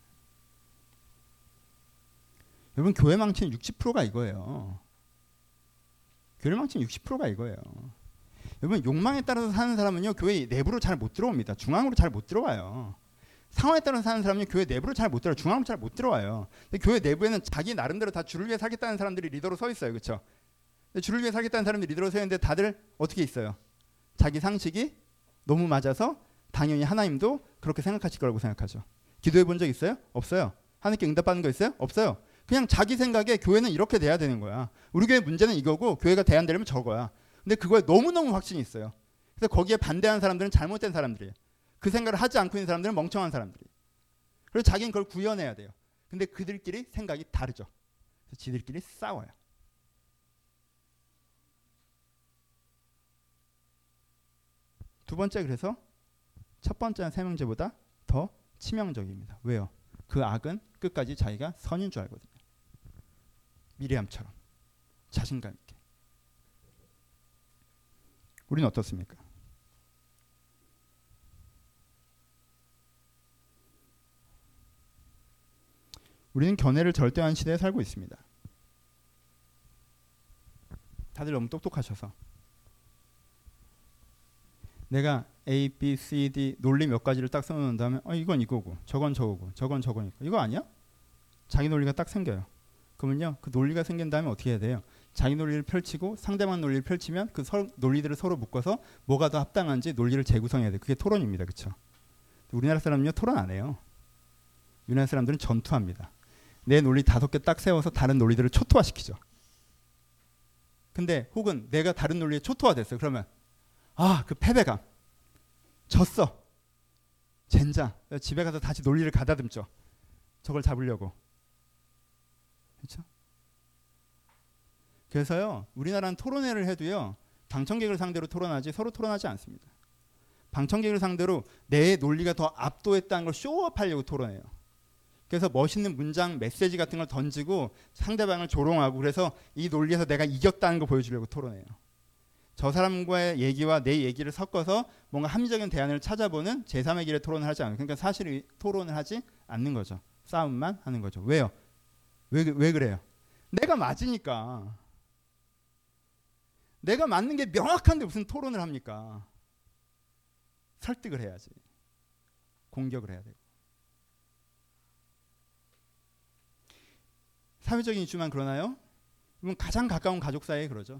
여러분 교회 망치는 육십 퍼센트가 이거예요. 교회 망치는 육십 퍼센트가 이거예요. 여러분 욕망에 따라서 사는 사람은요, 교회 내부로 잘 못 들어옵니다. 중앙으로 잘 못 들어와요. 상황에 따라서 사는 사람은 교회 내부로 잘 못 들어와요. 중앙으로 잘 못 들어와요. 근데 교회 내부에는 자기 나름대로 다 주를 위해 살겠다는 사람들이 리더로 서 있어요. 그렇죠? 주를 위해 살겠다는 사람들이 리더로 서 있는데 다들 어떻게 있어요? 자기 상식이 너무 맞아서 당연히 하나님도 그렇게 생각하실 거라고 생각하죠. 기도해 본 적 있어요? 없어요. 하나님께 응답받는 거 있어요? 없어요. 그냥 자기 생각에 교회는 이렇게 돼야 되는 거야. 우리 교회 문제는 이거고 교회가 대안되려면 저거야. 근데 그거에 너무너무 확신이 있어요. 그래서 거기에 반대하는 사람들은 잘못된 사람들이에요. 그 생각을 하지 않고 있는 사람들은 멍청한 사람들이에요. 그래서 자기는 그걸 구현해야 돼요. 근데 그들끼리 생각이 다르죠. 그래서 지들끼리 싸워요. 두 번째, 그래서 첫 번째는 세명제보다 더 치명적입니다. 왜요? 그 악은 끝까지 자기가 선인 줄 알거든요. 미리암처럼 자신감 있게. 우리는 어떻습니까? 우리는 견해를 절대화하는 시대에 살고 있습니다. 다들 너무 똑똑하셔서 내가 A, B, C, D 논리 몇 가지를 딱 써놓은 다음에 어, 이건 이거고 저건 저거고 저건 저거니까 이거 아니야? 자기 논리가 딱 생겨요. 그러면요, 그 논리가 생긴 다음에 어떻게 해야 돼요? 자기 논리를 펼치고 상대방 논리를 펼치면 그 서, 논리들을 서로 묶어서 뭐가 더 합당한지 논리를 재구성해야 돼요. 그게 토론입니다. 그렇죠? 우리나라 사람은요 토론 안 해요. 우리나라 사람들은 전투합니다. 내 논리 다섯 개 딱 세워서 다른 논리들을 초토화시키죠. 근데 혹은 내가 다른 논리에 초토화됐어요. 그러면 아, 그 패배감. 졌어. 젠장. 집에 가서 다시 논리를 가다듬죠. 저걸 잡으려고. 그렇죠? 그래서요, 우리나라는 토론회를 해도요, 방청객을 상대로 토론하지 서로 토론하지 않습니다. 방청객을 상대로 내 논리가 더 압도했다는 걸 쇼업하려고 토론해요. 그래서 멋있는 문장, 메시지 같은 걸 던지고 상대방을 조롱하고, 그래서 이 논리에서 내가 이겼다는 걸 보여주려고 토론해요. 저 사람과의 얘기와 내 얘기를 섞어서 뭔가 합리적인 대안을 찾아보는 제삼의 길의 토론을 하지 않아요. 그러니까 사실 토론을 하지 않는 거죠. 싸움만 하는 거죠. 왜요? 왜, 왜 그래요? 내가 맞으니까. 내가 맞는 게 명확한데 무슨 토론을 합니까? 설득을 해야지. 공격을 해야 되고. 사회적인 이슈만 그러나요? 이건 가장 가까운 가족 사이에 그러죠.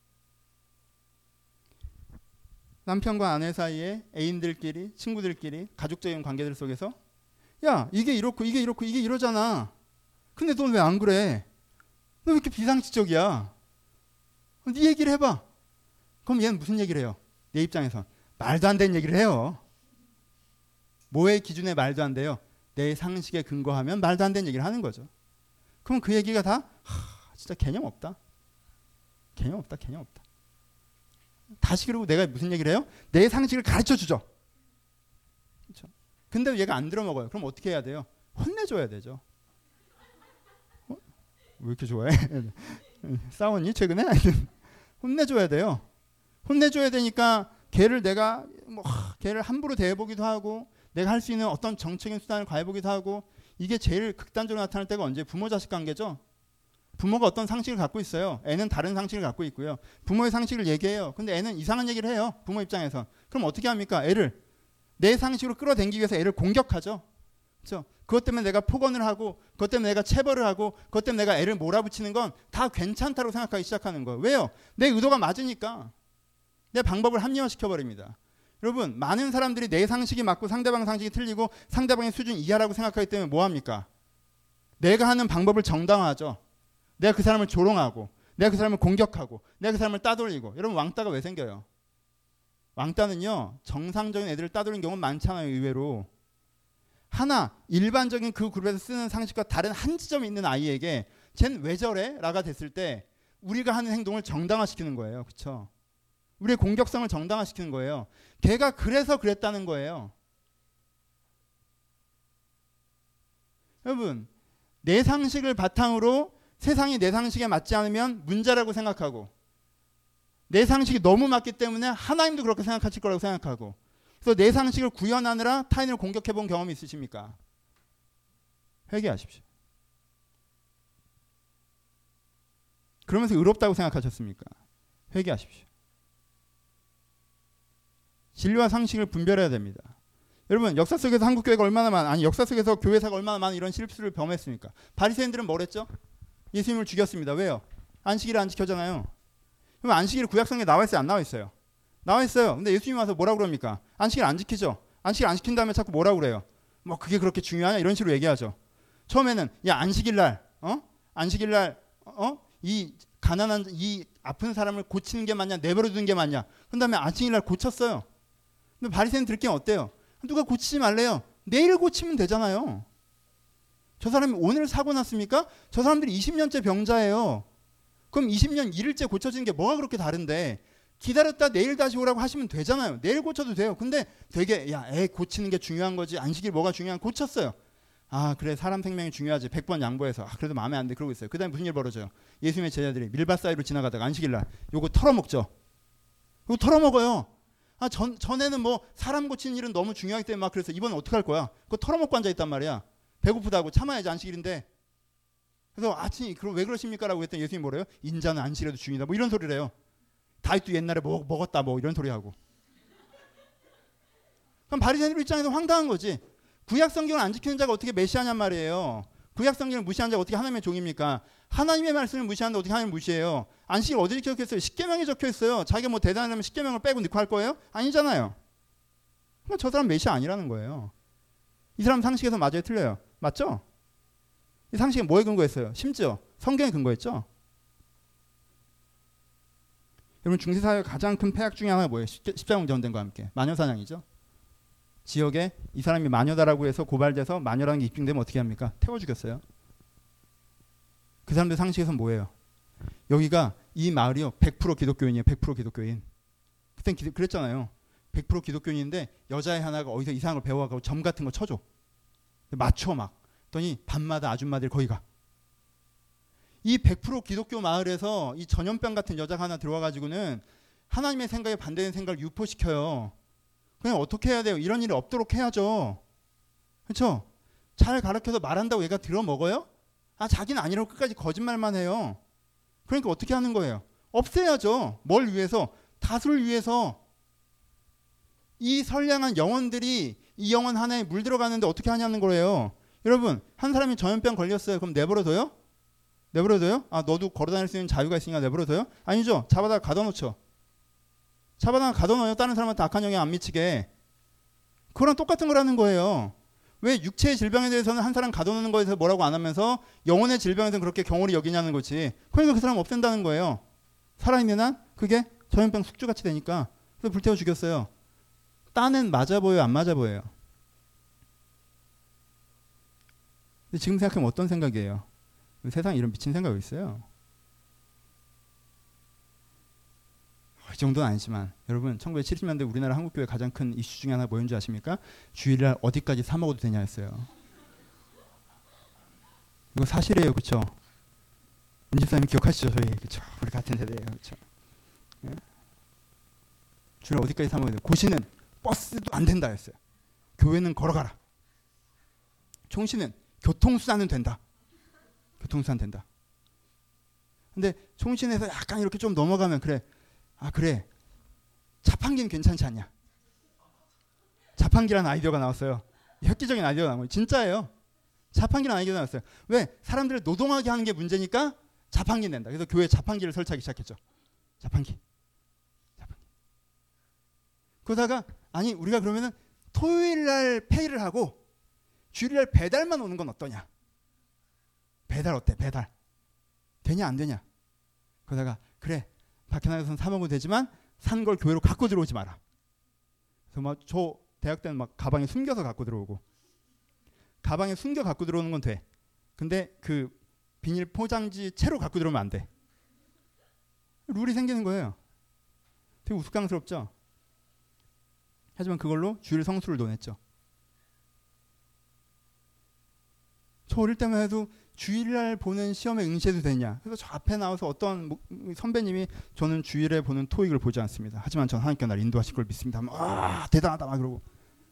남편과 아내 사이에 애인들끼리, 친구들끼리, 가족적인 관계들 속에서 야, 이게 이렇고 이게 이렇고 이게 이러잖아. 근데 넌 왜 안 그래? 너 왜 이렇게 비상식적이야? 네 얘기를 해봐. 그럼 얘는 무슨 얘기를 해요? 내 입장에선 말도 안 되는 얘기를 해요. 뭐의 기준에 말도 안 돼요? 내 상식에 근거하면 말도 안 되는 얘기를 하는 거죠. 그럼 그 얘기가 다 하, 진짜 개념 없다. 개념 없다. 개념 없다. 다시 그러고 내가 무슨 얘기를 해요? 내 상식을 가르쳐 주죠. 그렇죠? 근데 얘가 안 들어먹어요. 그럼 어떻게 해야 돼요? 혼내줘야 되죠. 어? 왜 이렇게 좋아해? 싸웠니 최근에? 혼내줘야 돼요. 혼내줘야 되니까 걔를 내가 뭐 걔를 함부로 대해보기도 하고 내가 할 수 있는 어떤 정책인 수단을 가해보기도 하고 이게 제일 극단적으로 나타날 때가 언제? 부모 자식 관계죠. 부모가 어떤 상식을 갖고 있어요. 애는 다른 상식을 갖고 있고요. 부모의 상식을 얘기해요. 근데 애는 이상한 얘기를 해요. 부모 입장에서. 그럼 어떻게 합니까? 애를 내 상식으로 끌어당기기 위해서 애를 공격하죠. 그렇죠? 그것 때문에 내가 폭언을 하고 그것 때문에 내가 체벌을 하고 그것 때문에 내가 애를 몰아붙이는 건 다 괜찮다고 생각하기 시작하는 거예요. 왜요? 내 의도가 맞으니까. 내 방법을 합리화시켜버립니다. 여러분 많은 사람들이 내 상식이 맞고 상대방 상식이 틀리고 상대방의 수준 이하라고 생각하기 때문에 뭐합니까? 내가 하는 방법을 정당화하죠. 내가 그 사람을 조롱하고 내가 그 사람을 공격하고 내가 그 사람을 따돌리고. 여러분 왕따가 왜 생겨요? 왕따는요 정상적인 애들을 따돌리는 경우는 많잖아요. 의외로 하나 일반적인 그 그룹에서 쓰는 상식과 다른 한 지점이 있는 아이에게 쟨 왜 저래? 라가 됐을 때 우리가 하는 행동을 정당화시키는 거예요. 그렇죠? 우리의 공격성을 정당화시키는 거예요. 걔가 그래서 그랬다는 거예요. 여러분 내 상식을 바탕으로 세상이 내 상식에 맞지 않으면 문제라고 생각하고 내 상식이 너무 맞기 때문에 하나님도 그렇게 생각하실 거라고 생각하고 그래서 내 상식을 구현하느라 타인을 공격해 본 경험이 있으십니까? 회개하십시오. 그러면서 의롭다고 생각하셨습니까? 회개하십시오. 진리와 상식을 분별해야 됩니다. 여러분 역사 속에서 한국 교회가 얼마나 많 아니 역사 속에서 교회사가 얼마나 많은 이런 실수를 범했습니까? 바리새인들은 뭘 했죠? 예수님을 죽였습니다. 왜요? 안식일을 안 지켜잖아요. 그럼 안식일 구약성에 나와 있어요? 안 나와 있어요? 나와 있어요. 근데 예수님이 와서 뭐라고 그럽니까? 안식일 안 지키죠? 안식일 안 지킨 다음에 자꾸 뭐라고 그래요? 뭐 그게 그렇게 중요하냐? 이런 식으로 얘기하죠. 처음에는 야 안식일 날 어? 안식일 날 어? 이 가난한 이 아픈 사람을 고치는 게 맞냐? 내버려 두는 게 맞냐? 그 다음에 안식일 날 고쳤어요. 근데 바리새인 들기는 어때요? 누가 고치지 말래요. 내일 고치면 되잖아요. 저 사람이 오늘 사고 났습니까? 저 사람들이 이십 년째 병자예요. 그럼 이십 년 일일째 고쳐지는 게 뭐가 그렇게 다른데 기다렸다 내일 다시 오라고 하시면 되잖아요. 내일 고쳐도 돼요. 근데 되게 야, 애 고치는 게 중요한 거지. 안식일 뭐가 중요한 고쳤어요. 아 그래 사람 생명이 중요하지. 백 번 양보해서. 아, 그래도 마음에 안 돼. 그러고 있어요. 그 다음에 무슨 일 벌어져요? 예수님의 제자들이 밀밭 사이로 지나가다가 안식일 날 요거 털어먹죠. 요거 털어먹어요. 아, 전, 전에는 뭐 사람 고치는 일은 너무 중요하기 때문에 막 그래서 이번엔 어떡할 거야? 그거 털어먹고 앉아있단 말이야. 배고프다고 참아야지 안식일인데. 그래서 아침이 그럼 왜 그러십니까? 라고 했더니 예수님이 뭐래요? 인자는 안식일에도 중이다. 뭐 이런 소리를 해요. 다윗도 옛날에 먹, 먹었다 뭐 이런 소리 하고. 그럼 바리새인들 입장에서 황당한 거지. 구약 성경을 안 지키는 자가 어떻게 메시아냔 말이에요. 구약 성경을 무시하는 자가 어떻게 하나님의 종입니까? 하나님의 말씀을 무시하는데 어떻게 하나님 무시해요? 안식일 어디 적혀 있어요? 십계명에 적혀 있어요. 자기가 뭐 대단하면 십계명을 빼고 넣고 할 거예요? 아니잖아요. 그럼 저 사람 메시아 아니라는 거예요. 이 사람 상식에서 맞아요? 틀려요? 맞죠? 이 상식은 뭐에 근거했어요? 심지어 성경에 근거했죠? 여러분 중세사회의 가장 큰 폐악 중에 하나가 뭐예요? 십자군 전쟁과 함께 마녀사냥이죠. 지역에 이 사람이 마녀다라고 해서 고발돼서 마녀라는 게 입증되면 어떻게 합니까? 태워 죽였어요. 그 사람들 상식에서는 뭐예요? 여기가 이 마을이요 백 퍼센트 기독교인이에요. 백 퍼센트 기독교인. 그땐 기, 그랬잖아요. 백 퍼센트 기독교인인데 여자애 하나가 어디서 이상한 걸 배워가고 점 같은 거 쳐줘. 맞춰 막. 그랬더니 밤마다 아줌마들이 거기 가. 이 백 퍼센트 기독교 마을에서 이 전염병 같은 여자가 하나 들어와가지고는 하나님의 생각에 반대되는 생각을 유포시켜요. 그냥 어떻게 해야 돼요? 이런 일이 없도록 해야죠. 그렇죠? 잘 가르쳐서 말한다고 얘가 들어먹어요? 아 자기는 아니라고 끝까지 거짓말만 해요. 그러니까 어떻게 하는 거예요? 없애야죠. 뭘 위해서? 다수를 위해서. 이 선량한 영혼들이 이 영혼 하나에 물들어가는데 어떻게 하냐는 거예요. 여러분 한 사람이 전염병 걸렸어요. 그럼 내버려둬요? 내버려둬요? 아 너도 걸어다닐 수 있는 자유가 있으니까 내버려둬요? 아니죠. 잡아다가 가둬놓죠. 잡아다가 가둬놓아요. 다른 사람한테 악한 영향 안 미치게. 그거랑 똑같은 거라는 거예요. 왜 육체의 질병에 대해서는 한 사람 가둬놓는 거에 대해서 뭐라고 안 하면서 영혼의 질병에 대해서는 그렇게 경홀히 여기냐는 거지. 그러니까 그 사람 없앤다는 거예요. 살아있는 한 그게 전염병 숙주같이 되니까 그래서 불태워 죽였어요. 딴엔 맞아 보여요? 안 맞아 보여요? 근데 지금 생각하면 어떤 생각이에요? 세상에 이런 미친 생각이 있어요. 이 정도는 아니지만 여러분 천구백칠십 년대 우리나라 한국교회 가장 큰 이슈 중에 하나 뭐였는지 아십니까? 주일날 어디까지 사 먹어도 되냐 했어요. 이거 사실이에요. 그렇죠? 민집사님 기억하시죠? 저희 그렇죠? 우리 같은 세대예요. 그렇죠? 예? 주일 어디까지 사 먹어도 돼요. 고시는 버스도 안 된다 했어요. 교회는 걸어가라. 총시는 교통수단은 된다. 교통수단 된다. 근데 총신에서 약간 이렇게 좀 넘어가면 그래. 아 그래. 자판기는 괜찮지 않냐. 자판기라는 아이디어가 나왔어요. 획기적인 아이디어가 나온 거예요. 진짜예요. 자판기라는 아이디어가 나왔어요. 왜? 사람들을 노동하게 하는 게 문제니까 자판기는 된다. 그래서 교회에 자판기를 설치하기 시작했죠. 자판기. 자판기. 그러다가 아니 우리가 그러면은 토요일날 페이를 하고 주일날 배달만 오는 건 어떠냐. 배달 어때? 배달. 되냐 안 되냐. 그러다가 그래. 밖에 나가서 사 먹어도 되지만 산 걸 교회로 갖고 들어오지 마라. 그래서 막 저 대학 때는 막 가방에 숨겨서 갖고 들어오고 가방에 숨겨 갖고 들어오는 건 돼. 근데 그 비닐 포장지 채로 갖고 들어오면 안 돼. 룰이 생기는 거예요. 되게 우스꽝스럽죠. 하지만 그걸로 주일 성수를 논했죠. 저 어릴 때만 해도 주일날 보는 시험에 응시해도 되냐. 그래서 저 앞에 나와서 어떤 선배님이 저는 주일에 보는 토익을 보지 않습니다. 하지만 전 하나님께 날 인도하실 걸 믿습니다. 아 대단하다 막 그러고.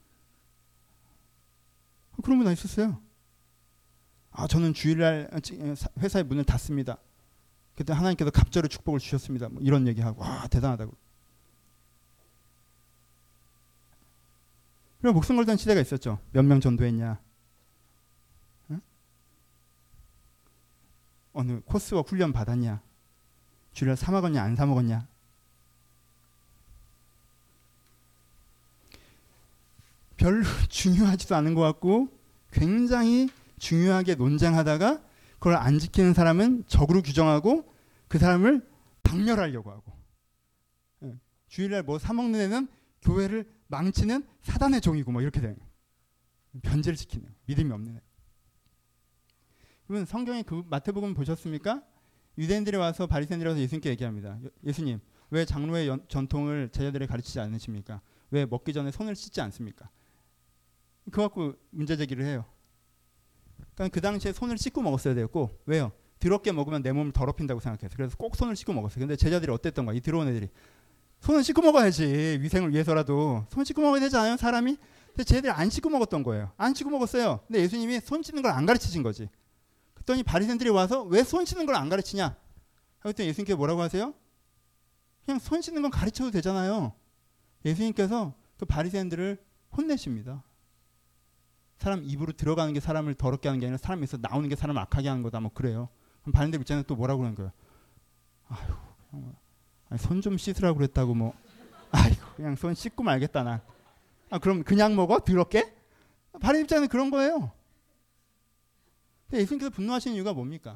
그런 분 다 있었어요. 아 저는 주일날 회사의 문을 닫습니다. 그때 하나님께서 갑절의 축복을 주셨습니다. 뭐 이런 얘기하고 와 대단하다고. 그리고 목숨 걸던 시대가 있었죠. 몇 명 전도했냐. 응? 어느 코스웍 훈련 받았냐. 주일날 사 먹었냐 안 사 먹었냐. 별로 중요하지도 않은 것 같고 굉장히 중요하게 논쟁하다가 그걸 안 지키는 사람은 적으로 규정하고 그 사람을 박멸하려고 하고. 예. 주일날 뭐 사 먹는 애는 교회를 망치는 사단의 종이고 뭐 이렇게 되는 변제를 지키는 믿음이 없는 애. 그러면 성경에 그 마태복음 보셨습니까? 유대인들이 와서 바리새인들이 와서 예수님께 얘기합니다. 예수님 왜 장로의 연, 전통을 제자들에게 가르치지 않으십니까? 왜 먹기 전에 손을 씻지 않습니까? 그거 갖고 문제 제기를 해요. 그러니까 그 당시에 손을 씻고 먹었어야 되었고 왜요? 더럽게 먹으면 내 몸을 더럽힌다고 생각해서 그래서 꼭 손을 씻고 먹었어요. 근데 제자들이 어땠던 거야? 이 들어온 애들이 손을 씻고 먹어야지. 위생을 위해서라도 손 씻고 먹어야 되지 않아요? 사람이? 근데 쟤들이 안 씻고 먹었던 거예요. 안 씻고 먹었어요. 근데 예수님이 손 씻는 걸 안 가르치신 거지. 그랬더니 바리새인들이 와서 왜 손 씻는 걸 안 가르치냐? 그랬더니 예수님께 뭐라고 하세요? 그냥 손 씻는 건 가르쳐도 되잖아요. 예수님께서 그 바리새인들을 혼내십니다. 사람 입으로 들어가는 게 사람을 더럽게 하는 게 아니라 사람 입에서 나오는 게 사람을 악하게 하는 거다. 뭐 그래요. 그럼 바리새인들 입장에서 또 뭐라고 그러는 거예요? 아휴, 손 좀 씻으라고 그랬다고 뭐. 아이고, 그냥 손 씻고 말겠다 나. 아, 그럼 그냥 먹어? 더럽게? 바리새인 입장에는 그런 거예요. 근데 예수님께서 분노하시는 이유가 뭡니까?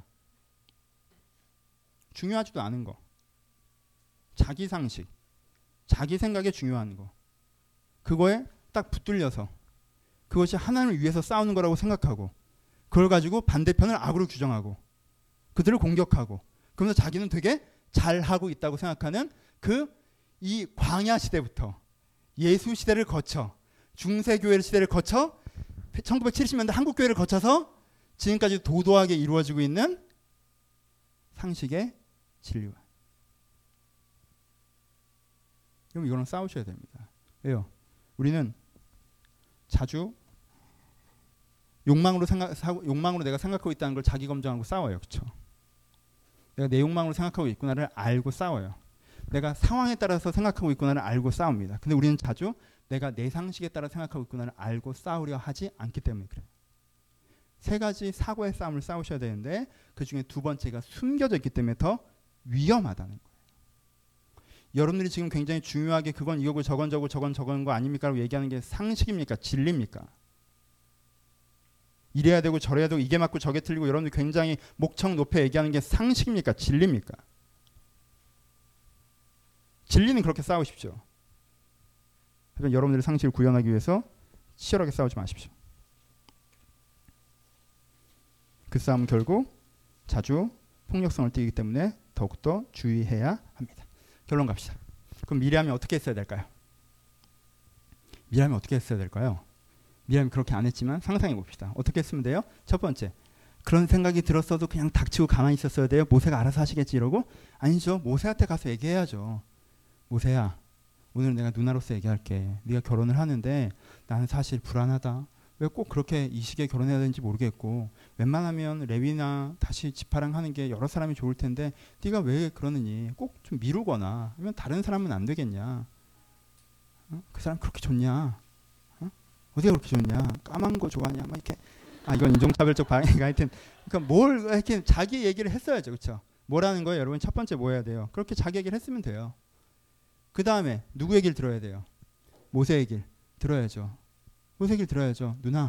중요하지도 않은 거. 자기 상식, 자기 생각에 중요한 거. 그거에 딱 붙들려서 그것이 하나님을 위해서 싸우는 거라고 생각하고 그걸 가지고 반대편을 악으로 규정하고 그들을 공격하고 그러면서 자기는 되게 잘하고 있다고 생각하는 그 이 광야 시대부터 예수 시대를 거쳐 중세교회 시대를 거쳐 천구백칠십 년대 한국교회를 거쳐서 지금까지 도도하게 이루어지고 있는 상식의 진리와. 그럼 이거는 싸우셔야 됩니다. 왜요? 우리는 자주 욕망으로 생각, 욕망으로 내가 생각하고 있다는 걸 자기 검증하고 싸워요. 그렇죠? 내가 내 욕망으로 생각하고 있구나를 알고 싸워요. 내가 상황에 따라서 생각하고 있구나를 알고 싸웁니다. 근데 우리는 자주 내가 내 상식에 따라 생각하고 있구나를 알고 싸우려 하지 않기 때문에 그래요. 세 가지 사고의 싸움을 싸우셔야 되는데 그 중에 두 번째가 숨겨져 있기 때문에 더 위험하다는 거예요. 여러분들이 지금 굉장히 중요하게 그건 이거고 저건 저거 저건 저건 거 아닙니까? 라고 얘기하는 게 상식입니까? 진리입니까? 이래야 되고 저래야 되고 이게 맞고 저게 틀리고 여러분들 굉장히 목청 높여 얘기하는 게 상식입니까? 진리입니까? 진리는 그렇게 싸우십시오. 하지만 여러분들의 상식을 구현하기 위해서 치열하게 싸우지 마십시오. 그 싸움은 결국 자주 폭력성을 띠기 때문에 더욱더 주의해야 합니다. 결론 갑시다. 그럼 미리암이 어떻게 했어야 될까요? 미리암이 어떻게 했어야 될까요? 미리암이 그렇게 안 했지만 상상해 봅시다. 어떻게 했으면 돼요? 첫 번째, 그런 생각이 들었어도 그냥 닥치고 가만히 있었어야 돼요? 모세가 알아서 하시겠지 이러고? 아니죠. 모세한테 가서 얘기해야죠. 모세야, 오늘 내가 누나로서 얘기할게. 네가 결혼을 하는데 나는 사실 불안하다. 왜 꼭 그렇게 이 시기에 결혼해야 되는지 모르겠고, 웬만하면 레위나 다시 지파랑 하는 게 여러 사람이 좋을 텐데 네가 왜 그러느니? 꼭 좀 미루거나 아니면 다른 사람은 안 되겠냐? 어? 그 사람 그렇게 좋냐? 어? 어디가 그렇게 좋냐? 까만 거 좋아하냐? 막 이렇게. 아, 이건 인종차별적 방해가 하여튼, 그러니까 뭘 이렇게 자기 얘기를 했어야죠. 그렇죠? 뭐라는 거예요? 여러분 첫 번째 뭐 해야 돼요? 그렇게 자기 얘기를 했으면 돼요. 그 다음에 누구 얘기를 들어야 돼요? 모세 얘기를 들어야죠. 모세 얘기를 들어야죠. 누나,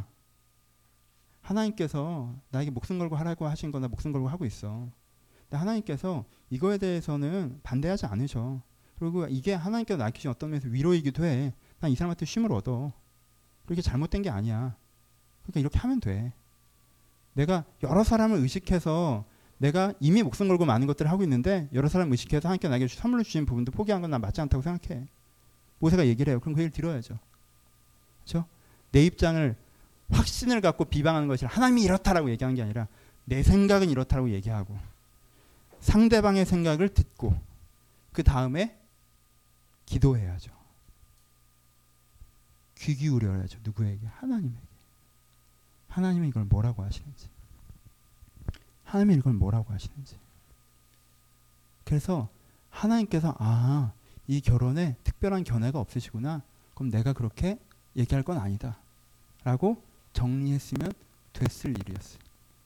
하나님께서 나에게 목숨 걸고 하라고 하신 거나 목숨 걸고 하고 있어. 근데 하나님께서 이거에 대해서는 반대하지 않으셔. 그리고 이게 하나님께서 나에게 주신 어떤 면에서 위로이기도 해. 난 이 사람한테 쉼을 얻어. 그렇게 잘못된 게 아니야. 그러니까 이렇게 하면 돼. 내가 여러 사람을 의식해서 내가 이미 목숨 걸고 많은 것들을 하고 있는데 여러 사람을 의식해서 하나님께 나에게 선물로 주신 부분도 포기한 건 난 맞지 않다고 생각해. 모세가 얘기를 해요. 그럼 그 얘기를 들어야죠. 그렇죠? 내 입장을 확신을 갖고 비방하는 것이 하나님이 이렇다라고 얘기하는 게 아니라 내 생각은 이렇다라고 얘기하고 상대방의 생각을 듣고 그 다음에 기도해야죠. 귀 기울여야죠. 누구에게? 하나님에게. 하나님은 이걸 뭐라고 하시는지. 하나님은 이걸 뭐라고 하시는지. 그래서 하나님께서 아, 이 결혼에 특별한 견해가 없으시구나. 그럼 내가 그렇게 얘기할 건 아니다. 라고 정리했으면 됐을 일이었어요.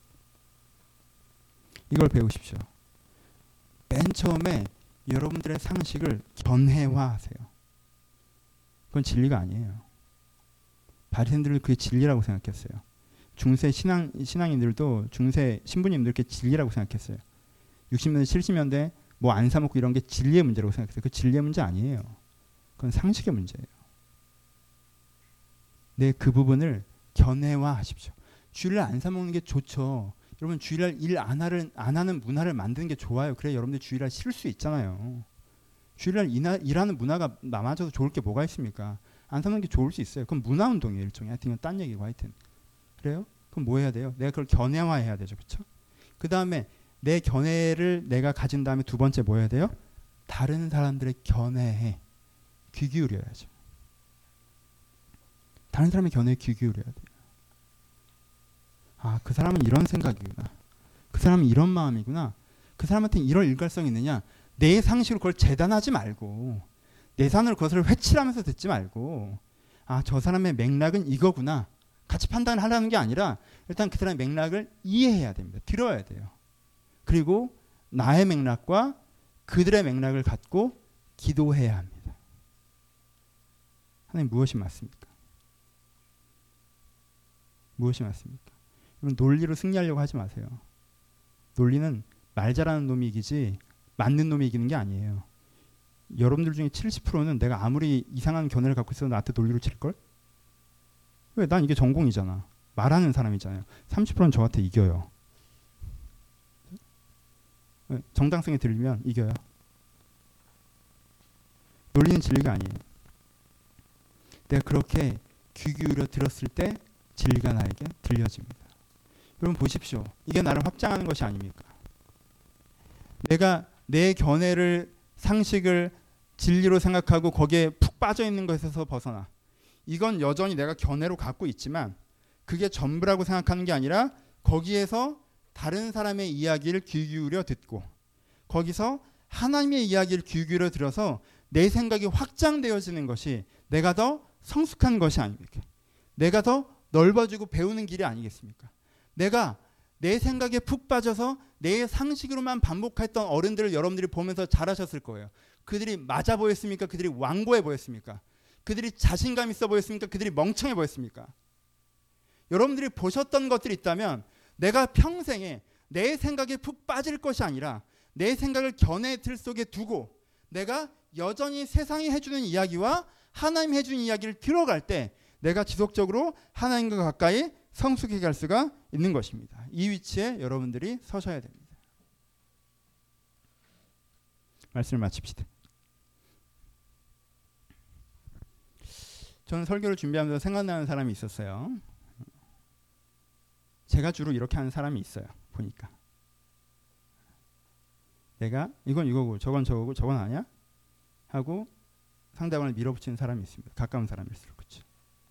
이걸 배우십시오. 맨 처음에 여러분들의 상식을 견해화하세요. 그건 진리가 아니에요. 바리새인들은 그게 진리라고 생각했어요. 중세 신앙, 신앙인들도 중세 신부님들 그게 진리라고 생각했어요. 육십 년대, 칠십 년대 뭐 안 사먹고 이런 게 진리의 문제라고 생각했어요. 그 진리의 문제 아니에요. 그건 상식의 문제예요. 네, 그 부분을 견해화하십시오. 주일날 안 사먹는 게 좋죠. 여러분 주일날 일 안 하는, 안 하는 문화를 만드는 게 좋아요. 그래 여러분들 주일날 쉴 수 있잖아요. 주일날 이나, 일하는 문화가 남아져서 좋을 게 뭐가 있습니까? 안 사는 게 좋을 수 있어요. 그럼 문화운동이에요. 일종의. 하여튼 이건 딴 얘기고 하여튼. 그래요? 그럼 뭐 해야 돼요? 내가 그걸 견해화해야 되죠. 그렇죠? 그 다음에 내 견해를 내가 가진 다음에 두 번째 뭐 해야 돼요? 다른 사람들의 견해에 귀 기울여야죠. 다른 사람의 견해에 귀 기울여야 돼요. 아, 그 사람은 이런 생각이구나. 그 사람은 이런 마음이구나. 그 사람한테는 이런 일관성이 있느냐. 내 상식으로 그걸 재단하지 말고 내 산으로 그것을 회칠하면서 듣지 말고 아, 저 사람의 맥락은 이거구나. 같이 판단을 하라는 게 아니라 일단 그 사람의 맥락을 이해해야 됩니다. 들어야 돼요. 그리고 나의 맥락과 그들의 맥락을 갖고 기도해야 합니다. 하나님 무엇이 맞습니까? 무엇이 맞습니까? 여러분 논리로 승리하려고 하지 마세요. 논리는 말 잘하는 놈이 이기지 맞는 놈이 이기는 게 아니에요. 여러분들 중에 칠십 퍼센트는 내가 아무리 이상한 견해를 갖고 있어도 나한테 논리로 칠걸? 왜? 난 이게 전공이잖아. 말하는 사람이잖아요. 삼십 퍼센트는 저한테 이겨요. 정당성이 들리면 이겨요. 논리는 진리가 아니에요. 내가 그렇게 귀 기울여 들었을 때 진리가 나에게 들려집니다. 여러분 보십시오. 이게 나를 확장하는 것이 아닙니까? 내가 내 견해를 상식을 진리로 생각하고 거기에 푹 빠져 있는 것에서 벗어나. 이건 여전히 내가 견해로 갖고 있지만 그게 전부라고 생각하는 게 아니라 거기에서 다른 사람의 이야기를 귀 기울여 듣고 거기서 하나님의 이야기를 귀 기울여 들어서 내 생각이 확장되어지는 것이 내가 더 성숙한 것이 아닙니까? 내가 더 넓어지고 배우는 길이 아니겠습니까? 내가 내 생각에 푹 빠져서 내 상식으로만 반복했던 어른들을 여러분들이 보면서 잘하셨을 거예요. 그들이 맞아 보였습니까? 그들이 완고해 보였습니까? 그들이 자신감 있어 보였습니까? 그들이 멍청해 보였습니까? 여러분들이 보셨던 것들이 있다면 내가 평생에 내 생각에 푹 빠질 것이 아니라 내 생각을 견해의 틀 속에 두고 내가 여전히 세상이 해주는 이야기와 하나님이 해주는 이야기를 들어갈 때 내가 지속적으로 하나님과 가까이 성숙해 갈 수가 있는 것입니다. 이 위치에 여러분들이 서셔야 됩니다. 말씀을 마칩시다. 저는 설교를 준비하면서 생각나는 사람이 있었어요. 제가 주로 이렇게 하는 사람이 있어요. 보니까 내가 이건 이거고 저건 저거고 저건 아니야? 하고 상대방을 밀어붙이는 사람이 있습니다. 가까운 사람일수록. 그렇죠?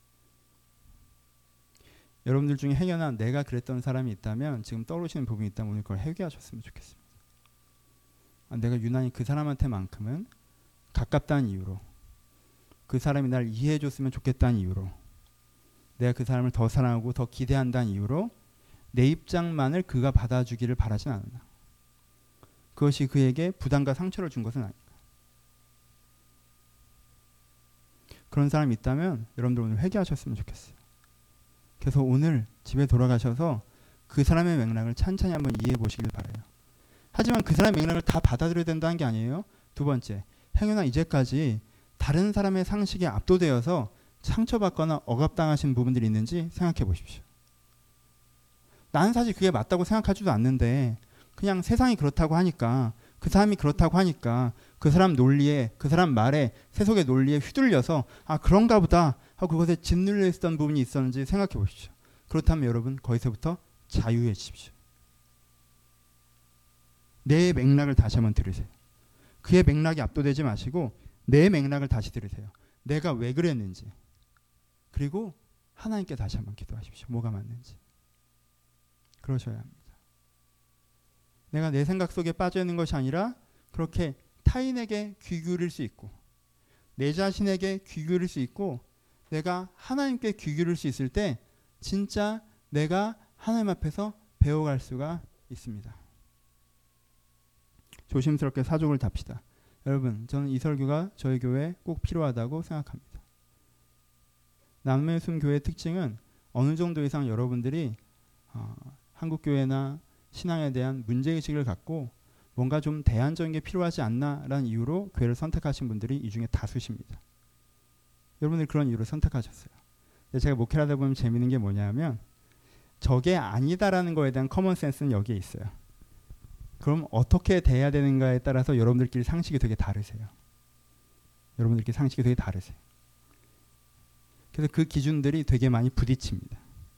여러분들 중에 행여나 내가 그랬던 사람이 있다면 지금 떠오르시는 부분이 있다면 오늘 그걸 해결하셨으면 좋겠습니다. 아, 내가 유난히 그 사람한테만큼은 가깝다는 이유로, 그 사람이 날 이해해줬으면 좋겠다는 이유로, 내가 그 사람을 더 사랑하고 더 기대한다는 이유로 내 입장만을 그가 받아주기를 바라진 않는다. 그것이 그에게 부담과 상처를 준 것은 아닌가. 그런 사람이 있다면 여러분들 오늘 회개하셨으면 좋겠어요. 그래서 오늘 집에 돌아가셔서 그 사람의 맥락을 찬찬히 한번 이해해 보시길 바라요. 하지만 그 사람의 맥락을 다 받아들여야 된다는 게 아니에요. 두 번째, 행여나 이제까지 다른 사람의 상식에 압도되어서 상처받거나 억압당하신 부분들이 있는지 생각해 보십시오. 나는 사실 그게 맞다고 생각하지도 않는데 그냥 세상이 그렇다고 하니까, 그 사람이 그렇다고 하니까 그 사람 논리에, 그 사람 말에, 세속의 논리에 휘둘려서 아 그런가 보다 하고 그것에 짓눌려 있었던 부분이 있었는지 생각해 보십시오. 그렇다면 여러분 거기서부터 자유해지십시오. 내 맥락을 다시 한번 들으세요. 그의 맥락에 압도되지 마시고 내 맥락을 다시 들으세요. 내가 왜 그랬는지, 그리고 하나님께 다시 한번 기도하십시오. 뭐가 맞는지. 그러셔야 합니다. 내가 내 생각 속에 빠져 있는 것이 아니라 그렇게 타인에게 귀 기울일 수 있고, 내 자신에게 귀 기울일 수 있고, 내가 하나님께 귀 기울일 수 있을 때 진짜 내가 하나님 앞에서 배워갈 수가 있습니다. 조심스럽게 사족을 답시다. 여러분, 저는 이 설교가 저희 교회에 꼭 필요하다고 생각합니다. 남의 숨 교회의 특징은 어느 정도 이상 여러분들이 어, 한국교회나 신앙에 대한 문제의식을 갖고 뭔가 좀 대안적인 게 필요하지 않나라는 이유로 교회를 선택하신 분들이 이 중에 다수십니다. 여러분들 그런 이유로 선택하셨어요. 근데 제가 목회를 하다 보면 재밌는 게 뭐냐면 저게 아니다라는 거에 대한 커먼 센스는 여기에 있어요. 그럼 어떻게 대해야 되는가에 따라서 여러분들끼리 상식이 되게 다르세요. 여러분들끼리 상식이 되게 다르세요. 그래서 그 기준들이 되게 많이 부딪힙니다.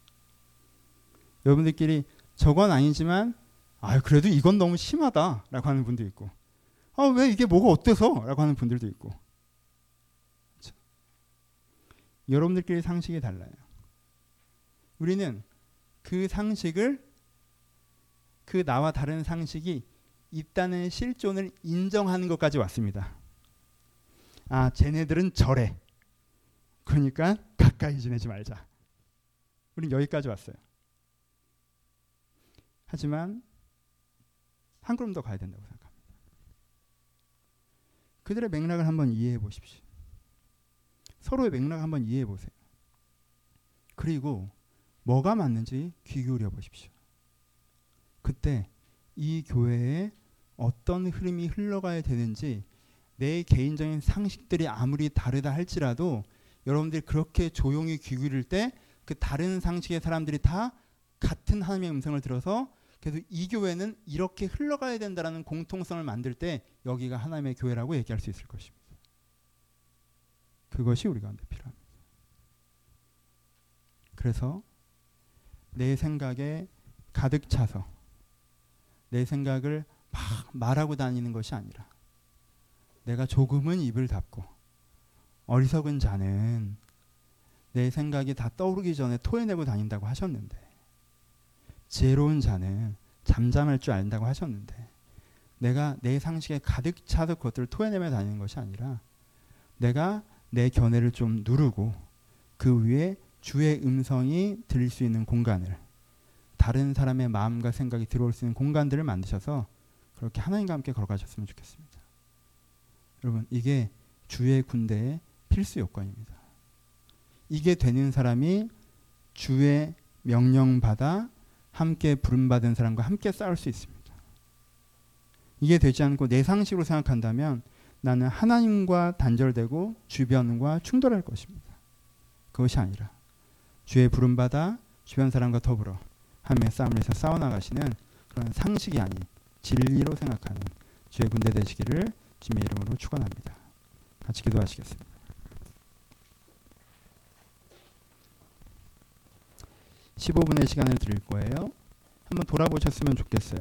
여러분들끼리 저건 아니지만 아 그래도 이건 너무 심하다라고 하는 분도 있고, 아 왜 이게 뭐가 어때서라고 하는 분들도 있고. 그렇죠? 여러분들끼리 상식이 달라요. 우리는 그 상식을, 그 나와 다른 상식이 있다는 실존을 인정하는 것까지 왔습니다. 아 쟤네들은 저래, 그러니까 가까이 지내지 말자. 우린 여기까지 왔어요. 하지만 한 걸음 더 가야 된다고 생각합니다. 그들의 맥락을 한번 이해해 보십시오. 서로의 맥락을 한번 이해해 보세요. 그리고 뭐가 맞는지 귀 기울여 보십시오. 그때 이 교회에 어떤 흐름이 흘러가야 되는지, 내 개인적인 상식들이 아무리 다르다 할지라도 여러분들이 그렇게 조용히 귀 기울일 때 그 다른 상식의 사람들이 다 같은 하나님의 음성을 들어서 그래서 이 교회는 이렇게 흘러가야 된다는 공통성을 만들 때 여기가 하나님의 교회라고 얘기할 수 있을 것입니다. 그것이 우리 가운데 필요합니다. 그래서 내 생각에 가득 차서 내 생각을 막 말하고 다니는 것이 아니라 내가 조금은 입을 닫고, 어리석은 자는 내 생각이 다 떠오르기 전에 토해내고 다닌다고 하셨는데, 지혜로운 자는 잠잠할 줄 안다고 하셨는데, 내가 내 상식에 가득 차서 그것들을 토해내며 다니는 것이 아니라 내가 내 견해를 좀 누르고 그 위에 주의 음성이 들릴 수 있는 공간을, 다른 사람의 마음과 생각이 들어올 수 있는 공간들을 만드셔서 그렇게 하나님과 함께 걸어가셨으면 좋겠습니다. 여러분, 이게 주의 군대의 필수 요건입니다. 이게 되는 사람이 주의 명령받아 함께 부름받은 사람과 함께 싸울 수 있습니다. 이게 되지 않고 내 상식으로 생각한다면 나는 하나님과 단절되고 주변과 충돌할 것입니다. 그것이 아니라 주의 부름받아 주변 사람과 더불어 하나님의 싸움을 해서 싸워나가시는 그런 상식이 아닌 진리로 생각하는 주의 군대 되시기를 주님의 이름으로 축원합니다. 같이 기도하시겠습니다. 십오 분의 시간을 드릴 거예요. 한번 돌아보셨으면 좋겠어요.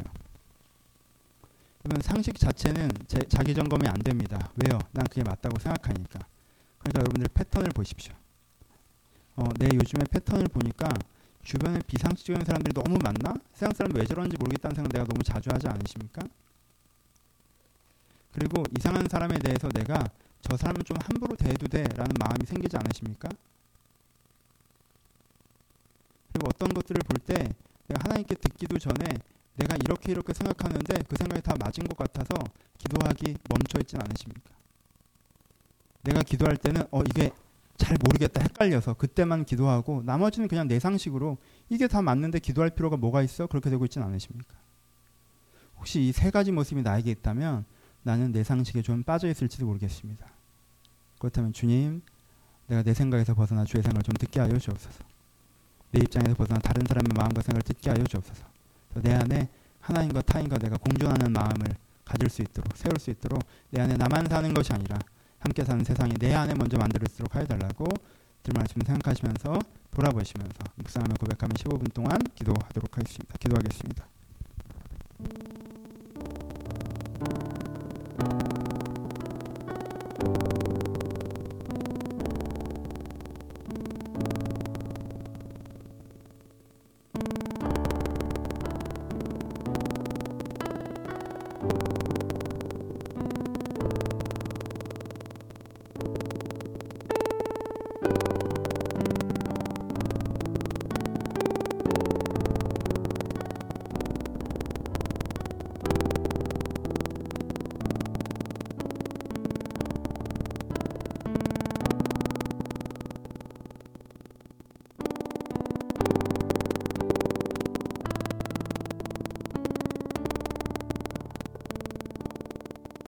여러분, 상식 자체는 제, 자기 점검이 안 됩니다. 왜요? 난 그게 맞다고 생각하니까. 그러니까 여러분들 패턴을 보십시오. 어, 내 요즘에 패턴을 보니까 주변에 비상식적인 사람들이 너무 많나? 세상 사람들 왜 저런지 모르겠다는 생각 내가 너무 자주 하지 않으십니까? 그리고 이상한 사람에 대해서 내가 저 사람은 좀 함부로 대해도 돼 라는 마음이 생기지 않으십니까? 그리고 어떤 것들을 볼 때 내가 하나님께 듣기도 전에 내가 이렇게 이렇게 생각하는데 그 생각이 다 맞은 것 같아서 기도하기 멈춰 있진 않으십니까? 내가 기도할 때는 어 이게 잘 모르겠다 헷갈려서 그때만 기도하고 나머지는 그냥 내 상식으로 이게 다 맞는데 기도할 필요가 뭐가 있어? 그렇게 되고 있진 않으십니까? 혹시 이 세 가지 모습이 나에게 있다면 나는 내 상식에 좀 빠져 있을지도 모르겠습니다. 그렇다면 주님, 내가 내 생각에서 벗어나 주의 생각을 좀 듣게 하여 주옵소서. 내 입장에서 벗어나 다른 사람의 마음과 생각을 듣게 하여 주옵소서. 내 안에 하나님과 타인과 내가 공존하는 마음을 가질 수 있도록, 세울 수 있도록 내 안에 나만 사는 것이 아니라 함께 사는 세상이 내 안에 먼저 만들어지도록 하여달라고 들 말씀 생각하시면서 돌아보시면서 묵상하며 고백하며 십오 분 동안 기도하도록 하겠습니다. 기도하겠습니다.